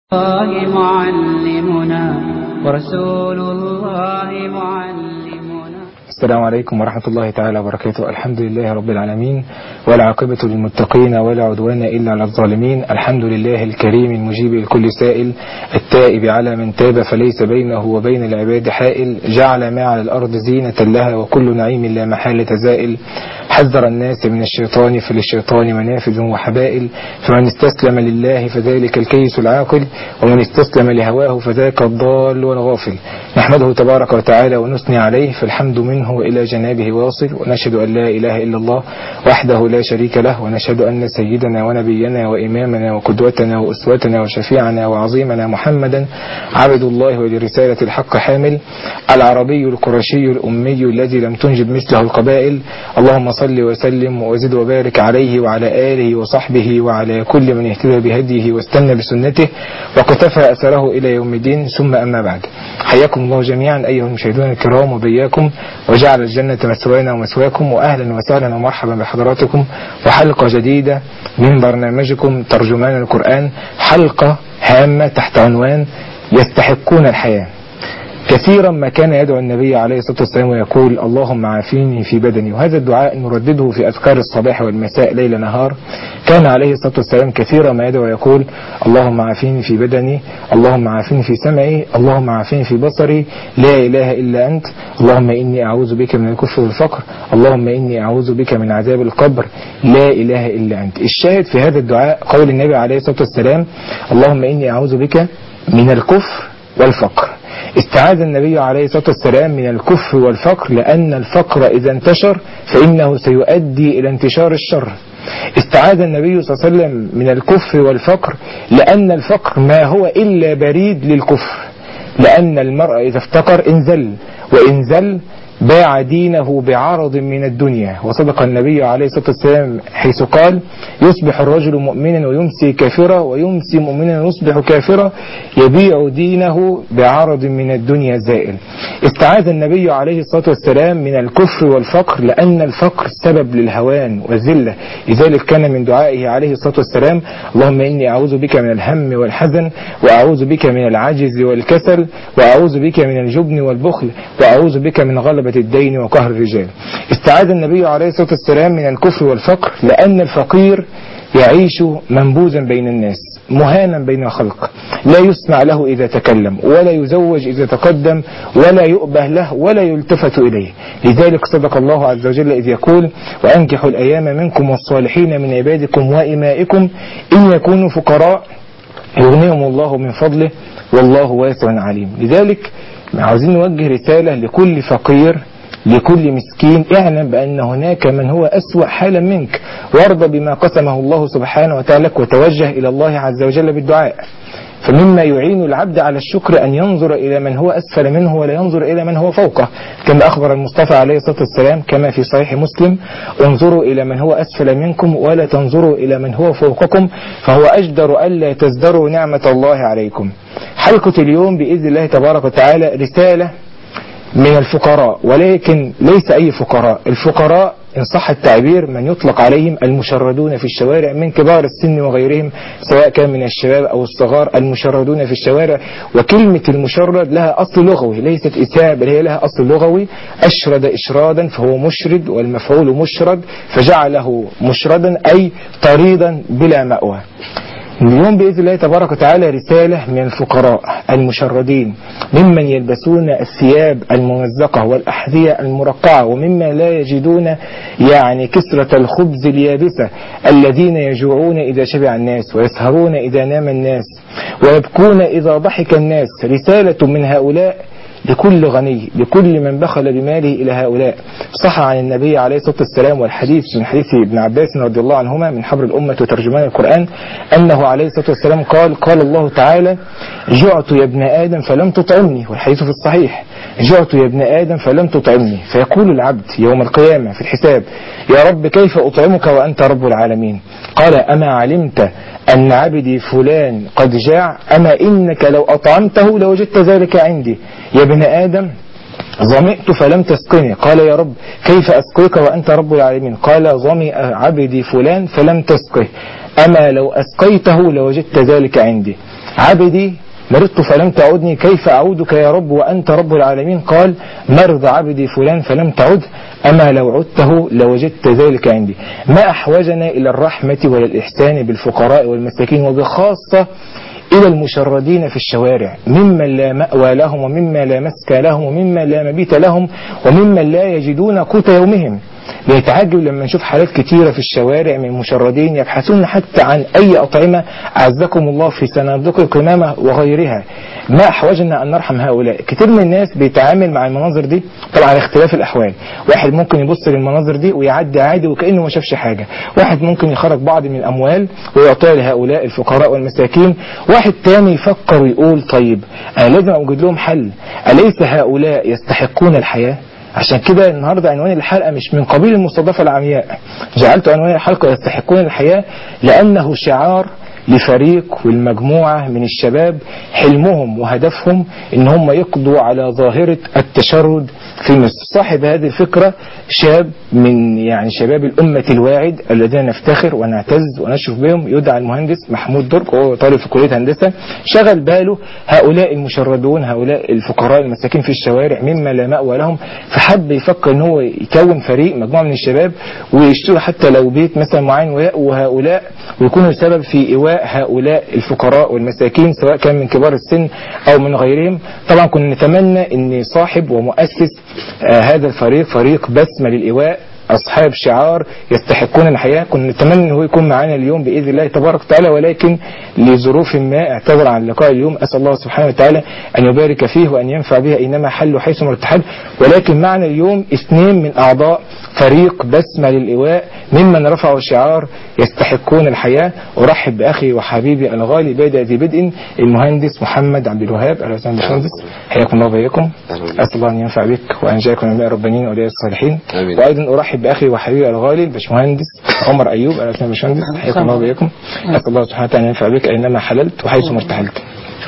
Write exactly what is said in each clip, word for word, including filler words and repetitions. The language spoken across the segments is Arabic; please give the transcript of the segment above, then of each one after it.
الله معلمنا ورسول الله معلمنا. السلام عليكم ورحمة الله تعالى وبركاته. الحمد لله رب العالمين، والعاقبة للمتقين ولا عدوان إلا على الظالمين. الحمد لله الكريم المجيب لكل سائل، التائب على من تاب فليس بينه وبين العباد حائل، جعل ما على الأرض زينة لها وكل نعيم لا محالة زائل، حذر الناس من الشيطان فللشيطان منافذ وحبائل، فمن استسلم لله فذلك الكيس العاقل، ومن استسلم لهواه فذاك الضال والغافل. نحمده تبارك وتعالى ونثني عليه، فالحمد منه وإلى جنابه واصل، ونشهد أن لا إله إلا الله وحده لا شريك له، ونشهد أن سيدنا ونبينا وإمامنا وقدوتنا وأسوتنا وشفيعنا وعظيمنا محمدا عبد الله ولرسالة الحق حامل، العربي القرشي الأمي الذي لم تنجب مثله القبائل. اللهم صل وسلم وزد وبارك عليه وعلى آله وصحبه وعلى كل من اهتدى بهديه واستنى بسنته وقتفى أثره إلى يوم الدين، ثم أما بعد. حياكم الله جميعا أيها المشاهدون الكرام وبياكم، وجعل الجنة مثوانا ومثواكم، وأهلا وسهلا ومرحبا بحضراتكم وحلقة جديدة من برنامجكم ترجمان القرآن، حلقة هامة تحت عنوان يستحقون الحياة. كثيرا ما كان يدعو النبي عليه الصلاة والسلام ويقول اللهم عافيني في بدني، وهذا الدعاء نردده في أذكار الصباح والمساء ليل نهار. كان عليه الصلاة والسلام كثيرا ما يدعو ويقول اللهم عافيني في بدني، اللهم عافيني في سمعي، اللهم عافيني في بصري، لا إله إلا أنت، اللهم إني أعوذ بك من الكفر والفقر، اللهم إني أعوذ بك من عذاب القبر، لا إله إلا أنت. الشاهد في هذا الدعاء قول النبي عليه الصلاة والسلام اللهم إني أعوذ بك من الكفر والفقر. استعاذ النبي عليه الصلاة والسلام من الكفر والفقر لأن الفقر إذا انتشر فإنه سيؤدي إلى انتشار الشر. استعاذ النبي صلى الله عليه وسلم من الكفر والفقر لأن الفقر ما هو إلا بريد للكفر، لأن المرء إذا افتقر انزل، وإن زل باع دينه بعرض من الدنيا. وصدق النبي عليه الصلاة والسلام حيث قال يصبح الرجل مؤمنا ويمسي كافرا، ويمسي مؤمنا ويصبح كافرا، يبيع دينه بعرض من الدنيا زائل. استعاذ النبي عليه الصلاة والسلام من الكفر والفقر لأن الفقر سبب للهوان والذلة، لذلك كان من دعائه عليه الصلاة والسلام اللهم إني أعوذ بك من الهم والحزن، وأعوذ بك من العجز والكسل، وأعوذ بك من الجبن والبخل، وأعوذ بك من غلبة الدين وقهر الرجال. استعاذ النبي عليه الصلاة والسلام من الكفر والفقر لأن الفقير يعيش منبوذا بين الناس، مهانا بين الخلق، لا يسمع له إذا تكلم، ولا يزوج إذا تقدم، ولا يؤبه له، ولا يلتفت إليه. لذلك صدق الله عز وجل إذ يقول وأنكحوا الأيام منكم والصالحين من عبادكم وإمائكم إن يكونوا فقراء يغنيهم الله من فضله والله واسع عليم. لذلك عاوزين نوجه رسالة لكل فقير، لكل مسكين، اعلم بأن هناك من هو أسوأ حالا منك، وارضى بما قسمه الله سبحانه وتعالى، وتوجه إلى الله عز وجل بالدعاء. فمما يعين العبد على الشكر أن ينظر إلى من هو أسفل منه ولا ينظر إلى من هو فوقه، كما أخبر المصطفى عليه الصلاة والسلام كما في صحيح مسلم انظروا إلى من هو أسفل منكم ولا تنظروا إلى من هو فوقكم فهو أجدر ألا تزدروا نعمة الله عليكم. حلقة اليوم بإذن الله تبارك وتعالى رسالة من الفقراء، ولكن ليس أي فقراء، الفقراء إن صح التعبير من يطلق عليهم المشردون في الشوارع من كبار السن وغيرهم، سواء كان من الشباب أو الصغار، المشردون في الشوارع. وكلمة المشرد لها أصل لغوي، ليست إساءة بل هي لها أصل لغوي، أشرد إشرادا فهو مشرد، والمفعول مشرد فجعله مشردا أي طريدا بلا مأوى. اليوم بإذن الله تبارك وتعالى رسالة من الفقراء المشردين، ممن يلبسون الثياب الممزقة والأحذية المرقعة، ومما لا يجدون يعني كسرة الخبز اليابسة، الذين يجوعون إذا شبع الناس، ويسهرون إذا نام الناس، ويبكون إذا ضحك الناس. رسالة من هؤلاء لكل غني، لكل من بخل بماله إلى هؤلاء. صح عن النبي عليه الصلاة والسلام، والحديث من حديث ابن عباس رضي الله عنهما من حبر الأمة وترجمان القرآن، أنه عليه الصلاة والسلام قال قال الله تعالى جعت يا ابن آدم فلم تطعمني، والحديث في الصحيح جعت يا ابن آدم فلم تطعمني، فيقول العبد يوم القيامة في الحساب يا رب كيف أطعمك وأنت رب العالمين؟ قال أما علمت أن عبدي فلان قد جاع؟ أما إنك لو أطعمته لوجدت ذلك عندي. يا ابن آدم ظمئت فلم تسقني، قال يا رب كيف أسقيك وأنت رب العالمين؟ قال ظمئ عبدي فلان فلم تسقه، أما لو أسقيته لوجدت ذلك عندي. عبدي مرضت فلم تعودني كيف أعودك يا رب وأنت رب العالمين؟ قال مرض عبدي فلان فلم تعد أما لو عدته لوجدت ذلك عندي. ما أحوجنا إلى الرحمة والإحسان بالفقراء والمساكين وبخاصة إلى المشردين في الشوارع ممن لا مأوى لهم ومما لا مسكى لهم ومما لا مبيت لهم وممن لا يجدون قوت يومهم. بيتعجب لما نشوف حالات كتيرة في الشوارع من مشردين يبحثون حتى عن أي أطعمة أعزكم الله في صناديق القمامة وغيرها. ما أحوجنا أن نرحم هؤلاء. كتير من الناس بيتعامل مع المناظر دي طبعا اختلاف الأحوال. واحد ممكن يبص للمناظر دي ويعدي عادي وكأنه ما شافش حاجة. واحد ممكن يخرج بعض من الأموال ويعطيها لهؤلاء الفقراء والمساكين. واحد تاني يفكر ويقول طيب أنا لازم أوجد لهم حل، أليس هؤلاء يستحقون الحياة؟ عشان كده النهاردة عنوان الحلقة مش من قبيل المستضافة العمياء، جعلت عنوان الحلقة يستحقون الحياة لأنه شعار لفريق والمجموعة من الشباب حلمهم وهدفهم ان هم يقضوا على ظاهرة التشرد في مصر. صاحب هذه الفكرة شاب من يعني شباب الأمة الواعد الذين نفتخر ونعتز ونشرف بهم، يدعى المهندس محمود درك، وهو طالب في كلية هندسة. شغل باله هؤلاء المشردون هؤلاء الفقراء المساكين في الشوارع مما لا مأوى لهم، فحب يفكر ان هو يكون فريق مجموعة من الشباب ويشتروا حتى لو بيت مثلا معين ويأووا هؤلاء ويكونوا سبب في إيواء هؤلاء الفقراء والمساكين سواء كان من كبار السن أو من غيرهم. طبعا كنا نتمنى ان صاحب ومؤسس آه هذا الفريق فريق بسمة للإيواء أصحاب شعار يستحقون الحياة كنا نتمنى أنه هو يكون معنا اليوم بإذن الله تبارك وتعالى، ولكن لظروف ما اعتذر عن اللقاء اليوم. أسأل الله سبحانه وتعالى أن يبارك فيه وأن ينفع به أينما حل حيث ما ارتحل. ولكن معنا اليوم اثنين من أعضاء فريق بسمة للإيواء ممن رفعوا شعار يستحقون الحياة. أرحب بأخي وحبيبي الغالي بادئ ذي بدء المهندس محمد عبد الوهاب. أهلا وسهلا باشمهندس، حياكم الله وبياكم. أسأل الله أن ينفع بك وأن جاءكم من ربانيين وأولياء الصالحين. وأيضا أرحب بأخي وحبيبي الغالي الباشمهندس عمر أيوب. أهلا وسهلا باشمهندس، حياكم الله وبياكم. أسأل الله سبحانه وتعالى أن ينفع بك أينما حللت وحيث ما ارتحلت.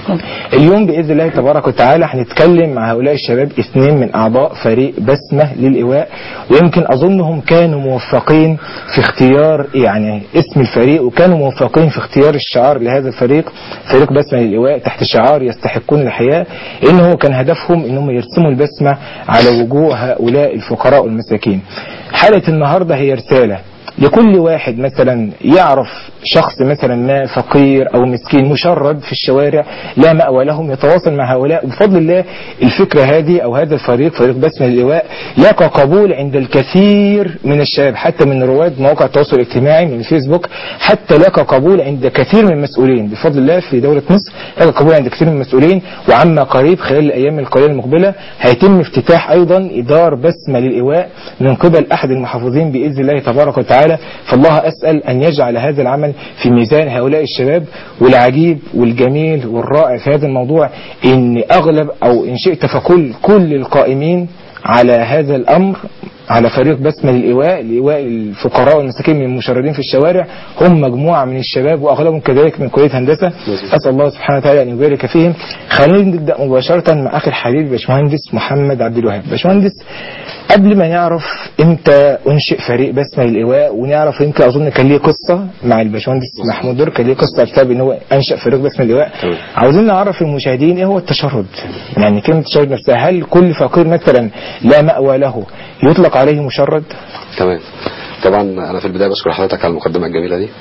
اليوم بإذن الله تبارك وتعالى هنتكلم مع هؤلاء الشباب اثنين من أعضاء فريق بسمة للإيواء، ويمكن أظنهم كانوا موفقين في اختيار يعني اسم الفريق، وكانوا موفقين في اختيار الشعار لهذا الفريق فريق بسمة للإيواء تحت شعار يستحقون الحياة، لأنه كان هدفهم أنهم يرسموا البسمة على وجوه هؤلاء الفقراء والمساكين. حلقة النهاردة هي رسالة لكل واحد مثلا يعرف شخص مثلا ما فقير أو مسكين مشرد في الشوارع لا مأوى لهم، يتواصل مع هؤلاء. بفضل الله الفكرة هذه أو هذا الفريق فريق بسمة للإيواء لقى قبول عند الكثير من الشباب، حتى من رواد مواقع التواصل الاجتماعي من الفيسبوك، حتى لقى قبول عند كثير من المسؤولين بفضل الله في دولة مصر، لقى قبول عند كثير من المسؤولين. وعما قريب خلال الأيام القليلة المقبلة هيتم افتتاح أيضا إدار بسمة للإيواء من قبل أحد المحافظين بإذن الله تبارك وتعالى. فالله أسأل أن يجعل هذا العمل في ميزان هؤلاء الشباب. والعجيب والجميل والرائع في هذا الموضوع إن أغلب أو إن شئت فكل كل القائمين على هذا الأمر على فريق بسمة للإيواء لإيواء الفقراء والمساكين من المشردين في الشوارع هم مجموعة من الشباب وأغلبهم كذلك من كلية هندسة. أسأل الله سبحانه وتعالى أن يبارك فيهم. خلينا نبدأ مباشرة مع أخي الحبيب باشمهندس محمد عبد الوهاب. باشمهندس، قبل ما نعرف امتى انشئ فريق بسمة للإيواء ونعرف يمكن اظن كان ليه قصة مع الباشمهندس محمود درك، كان ليه قصة بسبب ان هو انشأ فريق بسمة للإيواء، عاوزين نعرف المشاهدين ايه هو التشرد. يعني كلمة التشرد نفسها، هل كل فقير مثلا لا مأوى له يطلق عليه مشرد؟ تمام. طبعا انا في البداية بشكر حضرتك على المقدمة الجميلة دي.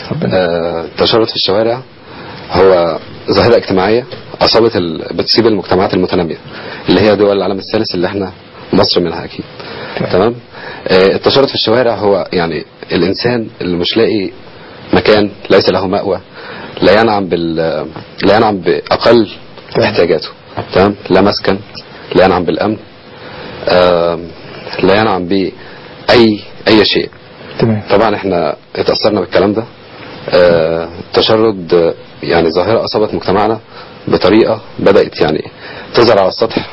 آه التشرد في الشوارع هو ظاهرة اجتماعية اصابت ال... بتصيب المجتمعات المتنامية اللي هي دول العالم الثالث اللي احنا مصر منها اكيد. تمام. آه التشرد في الشوارع هو يعني الانسان اللي مش لاقي مكان، ليس له مأوى، لا ينعم بال لا ينعم باقل احتياجاته. تمام. لا مسكن، لا ينعم بالامن، آه لا ينعم باي اي شيء. تمام. طبعا احنا اتأثرنا بالكلام ده. آه التشرد آه يعني ظاهرة اصابت مجتمعنا بطريقة بدأت يعني تظهر على السطح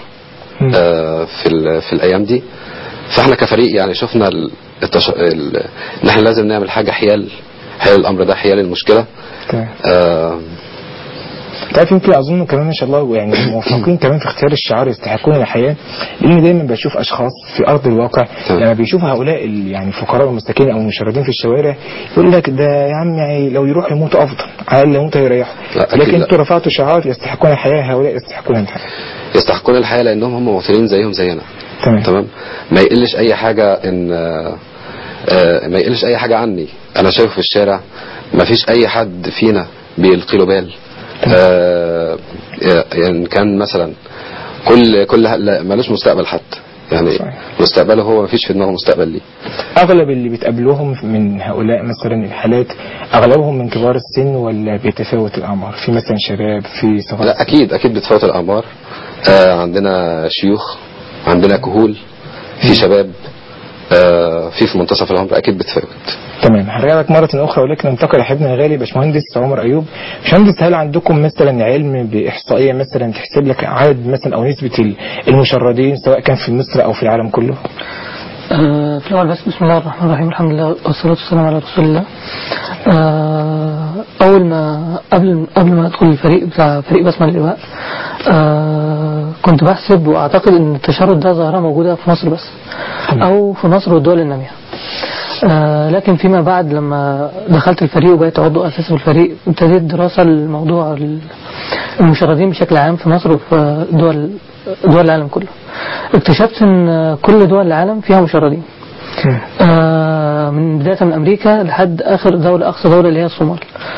آه في في الايام دي. فاحنا كفريق يعني شفنا التش... ال... ان احنا لازم نعمل حاجة حيال حيال الامر ده، حيال المشكلة. تمام. آه تعرف يمكن اظن كمان ان شاء الله يعني موفقين كمان في اختيار الشعار يستحقون الحياه، لان دايما بشوف اشخاص في ارض الواقع لما بيشوفوا هؤلاء يعني الفقراء والمساكين او المشردين في الشوارع يقول لك ده يا عم يعني لو يروح يموتوا افضل، على الاقل يموتوا يريحوا. لكن انتوا رفعتوا شعار يستحقون الحياه، هؤلاء يستحقون الحياه. يستحقون الحياه لانهم هم مواطنين زيهم زينا. تمام. تمام. ما يقلش اي حاجه ان آه آه ما يقلش اي حاجه عني. انا شايف في الشارع ما فيش اي حد فينا بيلقي له بال. آه يعني كان مثلا كل كل مالوش مستقبل حتى يعني صحيح. مستقبله هو ما فيش في دماغه مستقبل ليه. اغلب اللي بتقابلوهم من هؤلاء مثلا الحالات اغلبهم من كبار السن ولا بيتفاوت الاعمار؟ في مثلا شباب، في صغار؟ لا اكيد اكيد بتفاوت الاعمار. آه عندنا شيوخ، عندنا كهول، في شباب، آه في في منتصف العمر، اكيد بتفاوت. تمام. هرجع لك مرة أخرى ولكن ننتقل لحبنا الغالي باشمهندس عمر أيوب. باشمهندس، هل عندكم مثلا علم بإحصائية مثلا تحسب لك عدد مثلا أو نسبة المشردين سواء كان في مصر أو في العالم كله؟ آه في الأول بس بسم الله الرحمن الرحيم، الحمد لله والصلاة والسلام على رسول الله. آه أول ما قبل قبل ما أدخل الفريق بتاع فريق بسمة اللواء آه كنت بحسب وأعتقد إن التشرد ده ظاهرة موجودة في مصر بس أو في مصر والدول النامية. آه لكن فيما بعد لما دخلت الفريق وبقيت عضو أساسي في الفريق ابتديت دراسة لموضوع المشردين بشكل عام في مصر وفي دول دول العالم كله. اكتشفت ان كل دول العالم فيها مشردين آه من بداية من أمريكا لحد آخر دولة أقصى دولة اللي هي الصومال.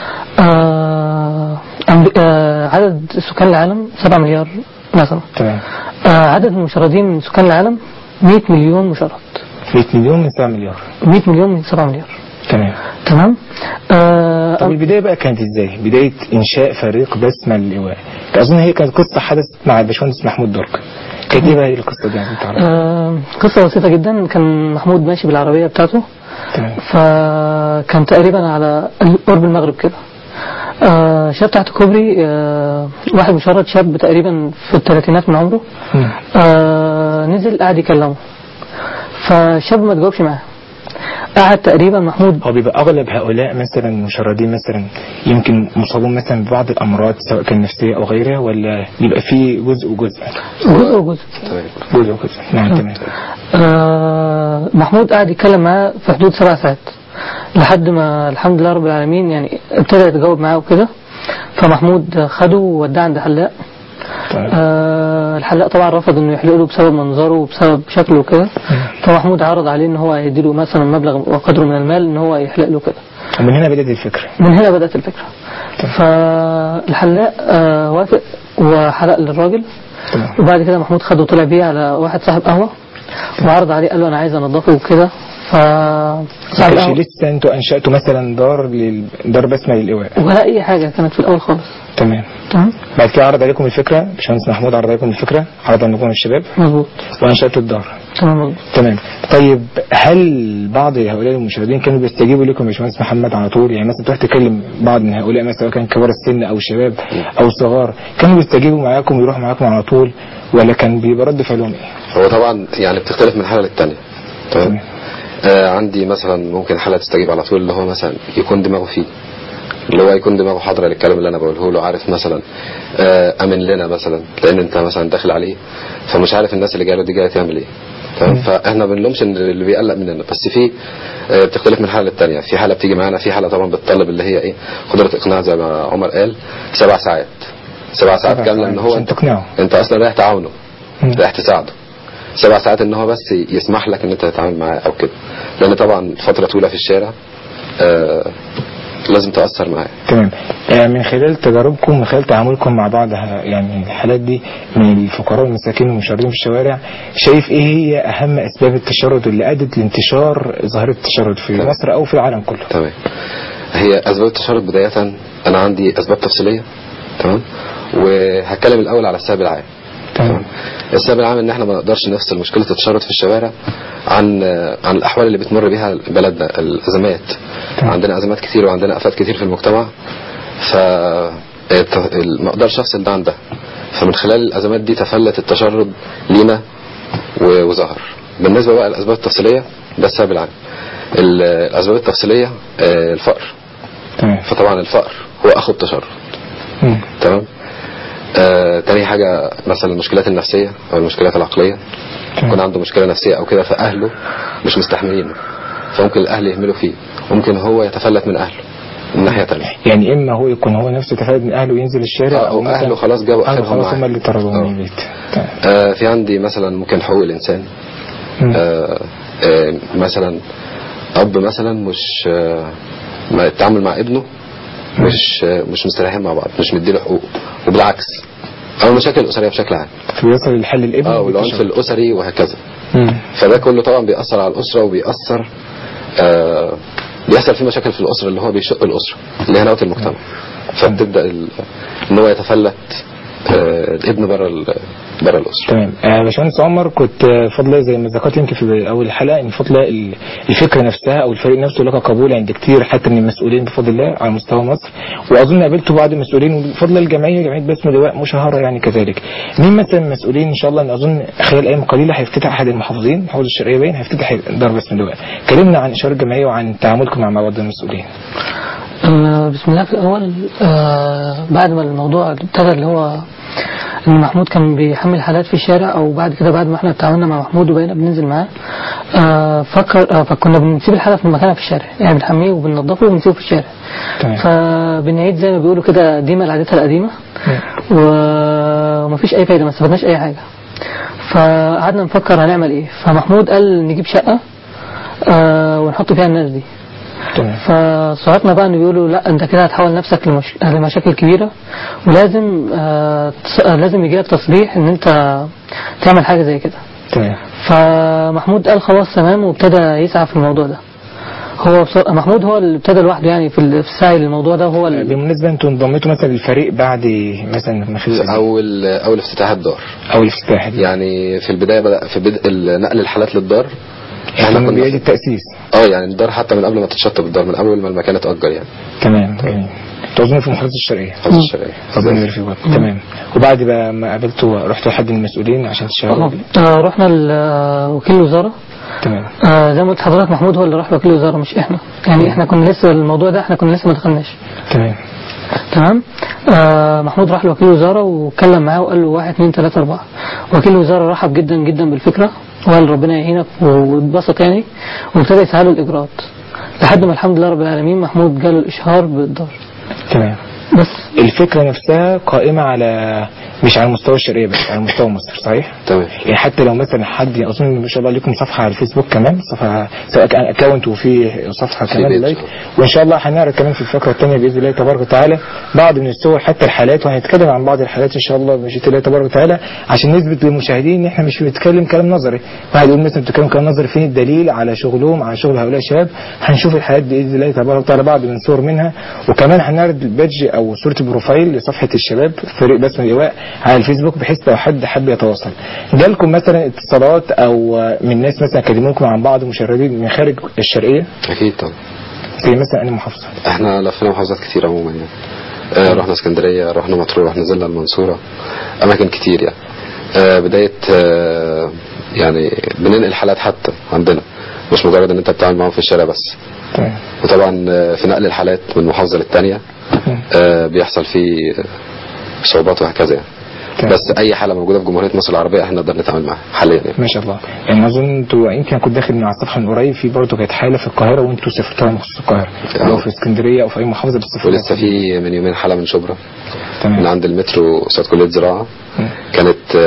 آه آه عدد سكان العالم سبعة مليار مثلا. آه عدد المشردين من سكان العالم مئة مليون مشرد. مئة مليون من سبعة مليار. مئة مليون من سبعة مليار. تمام. تمام. آه طب البداية بقى كانت ازاي؟ بداية انشاء فريق بسمة اللواء اظن هي كانت قصة حدثت مع الباشمهندس محمود درك. كانت ايه بقى القصة دي؟ آه قصة بسيطة جدا. كان محمود ماشي بالعربية بتاعته. تمام. فكان تقريبا على قرب المغرب كده. آه شاب تحت كوبري، آه واحد مشرد شاب تقريبا في الثلاثينات من عمره. آه نزل قاعد يكلمه، فالشاب ما تجاوبش معاه. قعد تقريبا محمود. هو بيبقى اغلب هؤلاء مثلا مشردين مثلا يمكن مصابون مثلا ببعض الامراض سواء كان نفسيه او غيرها، ولا بيبقى في جزء وجزء؟ جزء وجزء. جزء وجزء. نعم. تمام. آه محمود قعد يتكلم معاه في حدود سبع ساعات لحد ما الحمد لله رب العالمين يعني ابتدى يتجاوب معاه وكده. فمحمود خده ووداه عند حلاق. آه الحلاق طبعا رفض انه يحلق له بسبب منظره وبسبب شكله وكده. فمحمود عرض عليه ان هو يديله مثلا مبلغ وقدره من المال ان هو يحلق له كده. ومن هنا بدأت الفكرة. من هنا بدأت الفكرة. فالحلاق آه وافق وحلق للراجل. وبعد كده محمود خده وطلع بيه على واحد صاحب قهوة وعرض عليه قال له انا عايز انضفه وكده. ف كانش لسه انتوا انشأتوا مثلا دار لل... دار بسمة للإواء ولا اي حاجة، كانت في الاول خالص. تمام. تمام. بعد كده عرض عليكم الفكرة باشمهندس محمود، عرض عليكم الفكرة، عرض عليكم الشباب. مظبوط. وانشأتوا الدار. تمام مظبوط. تمام. طيب هل بعض هؤلاء المشاهدين كانوا بيستجيبوا لكم يا باشمهندس محمد على طول؟ يعني مثلا تروح تكلم بعض من هؤلاء مثلا كان كبار السن او شباب او صغار، كانوا بيستجيبوا معاكم ويروحوا معاكم على طول ولا كان بيبقى رد فعلهم ايه؟ هو طبعا يعني بتختلف من حالة للتانية. تمام. آه عندي مثلا ممكن حالة تستجيب على طول اللي هو مثلا يكون دماغه فيه، اللي هو يكون دماغه حاضرة للكلام اللي انا بقوله له، عارف مثلا آه امن لنا مثلا لان انت مثلا داخل عليه فمش عارف الناس اللي جايه له دي جايه تعمل ايه. تمام. فاحنا ما بنلومش ان اللي بيقلق مننا، بس في آه بتختلف من حاله للتانية. في حاله بتيجي معانا، في حاله طبعا بتطلب اللي هي ايه قدره اقناع زي ما عمر قال سبع ساعات سبع ساعات كامله ان هو انت تقنعه، انت اصلا رايح تعاونه رايح تساعده. سبع ساعات ان هو بس يسمح لك ان انت تتعامل معاه او كده، لان طبعا فتره طويله في الشارع آه لازم تأثر معاه. تمام. آه من خلال تجاربكم، من خلال تعاملكم مع بعض يعني الحالات دي من الفقراء والمساكين والمشردين في الشوارع، شايف ايه هي اهم اسباب التشرد اللي ادت لانتشار ظاهرة التشرد في تمام. مصر او في العالم كله؟ تمام. هي اسباب التشرد بداية انا عندي اسباب تفصيلية. تمام. وهتكلم الاول على السبب العام. تمام. السبب العام ان احنا ما نقدرش نفصل مشكلة التشرد في الشوارع عن عن الاحوال اللي بتمر بها بلدنا، الازمات. تمام. عندنا ازمات كتير وعندنا افات كتير في المجتمع، ف ما اقدرش افصل ده عن ده. فمن خلال الازمات دي تفلت التشرد لينا وظهر. بالنسبة بقى للاسباب التفصيلية ده السبب العام. الاسباب التفصيلية الفقر. تمام. فطبعا الفقر هو اخو التشرد. تمام. تاني حاجة مثلا المشكلات النفسية او المشكلات العقلية، يكون عنده مشكلة نفسية او كده فاهله مش مستحملينه، فممكن الاهل يهملوا فيه، ممكن هو يتفلت من اهله من ناحية تانية. يعني اما هو يكون هو نفسه يتفلت من اهله وينزل الشارع، او, أو اهله خلاص جابوا اخرهم خلاص هم اللي طردوه من البيت. آه في عندي مثلا ممكن حقوق الانسان، آه آه مثلا اب مثلا مش آه التعامل مع ابنه مش آه مش مستريحين مع بعض، مش مديله حقوقه، وبالعكس او المشاكل الاسريه بشكل عام فبيوصل للحل الابن اه والعنف الاسري وهكذا. مم. فده كله طبعا بيأثر على الاسره وبيأثر آه بيحصل فيه مشاكل في الاسره اللي هو بيشق الاسره اللي هي نواه المجتمع، فبتبدا ان هو يتفلت آه الابن بره بره الاسره. تمام. آه باشمهندس عمر، كنت فضل زي ما ذكرت يمكن في اول الحلقه ان فضل الفكره نفسها او الفريق نفسه لقى قبول عند كتير حتى من المسؤولين بفضل الله على مستوى مصر، واظن قابلت بعض المسؤولين وبفضل الجمعيه جمعيه باسم لواء مشهره يعني كذلك. مين مثلا المسؤولين ان شاء الله؟ ان اظن خلال ايام قليله هيفتتح احد المحافظين محافظه الشرقيه باين هيفتتح دار باسم لواء. كلمنا عن اشاره الجمعيه وعن تعاملكم مع بعض المسؤولين. آه بسم الله. في الاول آه بعد ما الموضوع ابتدى اللي هو ان محمود كان بيحمل حالات في الشارع، او بعد كده بعد ما احنا تعاوننا مع محمود وبقينا بننزل معاه آه فكر آه فكنا بنسيب الحاله في مكانها في الشارع، يعني بنحميه وبننضفه وبنسيبه في الشارع. فبنعيد زي ما بيقولوا كده ديما لعادتها القديمه، ومفيش اي فايده، ما استفدناش اي حاجه. فقعدنا نفكر هنعمل ايه، فمحمود قال نجيب شقه آه ونحط فيها الناس دي. فصحابنا بقى انه بيقولوا لا انت كده هتحول نفسك لمش... لمشاكل كبيره، ولازم آه تص... لازم يجي لك تصريح ان انت تعمل حاجه زي كده. تمام. فمحمود قال خلاص تمام، وابتدى يسعى في الموضوع ده. هو بص... محمود هو اللي ابتدى لوحده يعني في السعي للموضوع ده. هو ال... بالمناسبه انتوا انضميتوا مثلا للفريق بعد مثلا ما في اول اول افتتاح الدار، اول افتتاح يعني في البدايه بدا في بدء نقل الحالات للدار احنا كنا بداية التأسيس. اه يعني الدار حتى من قبل ما تتشطب الدار، من قبل ما المكان اتأجر يعني. تمام. تمام. تظن في محافظة الشرقية. محافظة الشرقية. ربنا يبارك فيك. تمام. وبعد بقى ما قابلتوا رحتوا لحد من المسؤولين عشان تشتغلوا؟ اه رحنا لوكيل الوزارة. تمام. آه زي ما قلت لحضرتك محمود هو اللي راح لوكيل الوزارة مش احنا، يعني مم. احنا كنا لسه الموضوع ده احنا كنا لسه ما دخلناش. تمام. تمام. آه محمود راح لوكيل الوزارة واتكلم معاه وقال له واحد اثنين ثلاثة أربعة. وكيل الوزارة رحب جدا جدا بالفكرة وقال ربنا يعينك واتبسط يعني، وابتدى يسهلوا الإجراءات لحد ما الحمد لله رب العالمين محمود جاله الإشهار بالدار. تمام. بس الفكرة نفسها قائمة على مش على مستوى الشرقية بس على مستوى مصر، صحيح؟ تمام. يعني حتى لو مثلا حد اظن ما شاء الله لكم صفحة على الفيسبوك كمان، صفحة سواء كان اكونت وفي صفحة كمان لايك، وان شاء الله هنعرض كمان في الفقرة الثانية باذن الله تبارك وتعالى بعض من الصور حتى الحالات، وهنتكلم عن بعض الحالات ان شاء الله بمشيئة الله تبارك وتعالى عشان نثبت للمشاهدين ان احنا مش بنتكلم كلام نظري. واحد يقول مثلا بتتكلم كلام نظري، فين الدليل على شغلهم على شغل هؤلاء الشباب؟ هنشوف الحالات باذن الله تبارك وتعالى بعض من صور منها، وكمان هنعرض البادج او صورة البروفايل لصفحة الشباب فريق باسم اللواء على الفيسبوك، بحيث لو حد حب يتواصل. جالكم مثلا اتصالات او من ناس مثلا كلموكم عن بعض مشردين من خارج الشرقية؟ اكيد طبعا. زي مثلا اي محافظة؟ احنا لفينا محافظات كتير عموما يعني. آه رحنا اسكندرية، رحنا مطروح، نزلنا المنصورة، اماكن كتير يعني. آه بداية آه يعني بننقل حالات حتى عندنا، مش مجرد ان انت بتعمل معاهم في الشارع بس. طيب. وطبعا آه في نقل الحالات من محافظة للتانية آه بيحصل فيه صعوبات وهكذا يعني. طيب. بس اي حاله موجوده في جمهوريه مصر العربيه احنا نقدر نتعامل معاها حاليا يعني. ما شاء الله. يعني اظن انتوا يمكن كنت داخل من على الصفحه من قريب في برضه كانت حاله في القاهره وانتوا سافرتوها مخصوص القاهره او في اسكندريه او في اي محافظه بس. ولسه في من يومين حاله من شبرا. تمام. من عند المترو قصاد كليه زراعه. كانت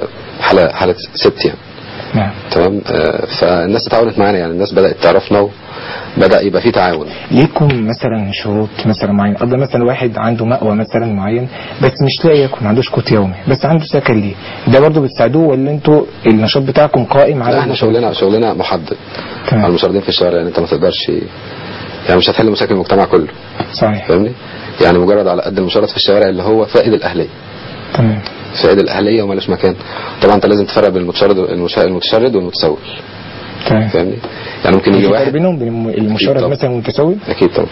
حاله حاله ست يعني. نعم. تمام. فالناس تعاونت معانا يعني، الناس بدات تعرفنا بدأ يبقى في تعاون. ليكم مثلا شروط مثلا معين؟ قصدي مثلا واحد عنده مأوى مثلا معين بس مش لاقي ياكل، ما عندوش قوت يومي بس عنده سكن ليه، ده برضه بتساعدوه ولا انتوا النشاط بتاعكم قائم على؟ احنا شغلنا شغلنا محدد على المشردين في الشارع، يعني انت ما تقدرش يعني مش هتحل مشاكل المجتمع كله. صحيح. فاهمني؟ يعني مجرد على قد المشرد في الشوارع اللي هو فائد الاهليه. تمام. فائد الاهليه ومالوش مكان. طبعا انت لازم تفرق بين المتشرد المتشرد والمتسول. تمام. فاهمني؟ يعني ممكن يجي واحد بينهم بين المشرد مثلا والمتسول. اكيد طبعا.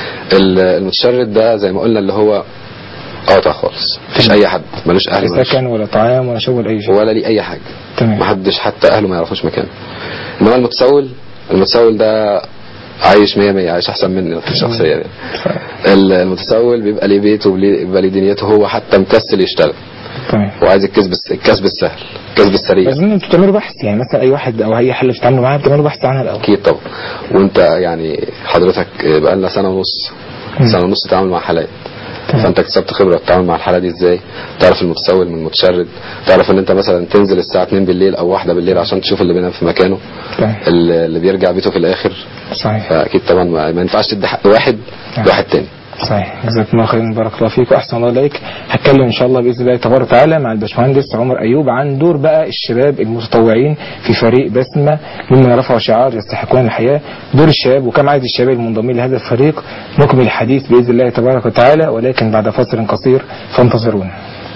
المتشرد ده زي ما قلنا اللي هو قاطع خالص، مفيش اي حد مالوش اهل ولا سكن ولا طعام ولا شغل اي شيء ولا ليه اي حاجه. تمام. محدش حتى اهله ما يعرفوش مكانه. انما المتسول المتسول ده عايش مية مية، عايش احسن مني في الشخصيه يعني. المتسول بيبقى ليه بيته وبيبقى ليه دنيته، هو حتى مكسل يشتغل تمام. وعايز الكسب الكسب السهل، الكسب السريع. بس انتوا بتعملوا بحث يعني، مثلا اي واحد او اي حل بتتعاملوا معاه بتعملوا بحث عنها الاول. اكيد طبعا. وانت يعني حضرتك بقى لنا سنه ونص سنه ونص تتعامل مع حالات، فانت اكتسبت خبره تتعامل مع الحاله دي ازاي، تعرف المتسول من المتشرد، تعرف ان انت مثلا تنزل الساعه اتنين بالليل او واحدة بالليل عشان تشوف اللي بينام في مكانه، اللي بيرجع بيته في الاخر. صحيح. فاكيد طبعا ما ينفعش تدي حق واحد لواحد تاني. صحيح. جزاكم الله خيرا، بارك الله فيك واحسن الله اليك. هتكلم ان شاء الله باذن الله تبارك وتعالى مع الباشمهندس عمر ايوب عن دور بقى الشباب المتطوعين في فريق بسمه ممن رفعوا شعار يستحقون الحياه، دور الشباب وكم عدد الشباب المنضمين لهذا الفريق. نكمل الحديث باذن الله تبارك وتعالى ولكن بعد فاصل قصير فانتظرونا.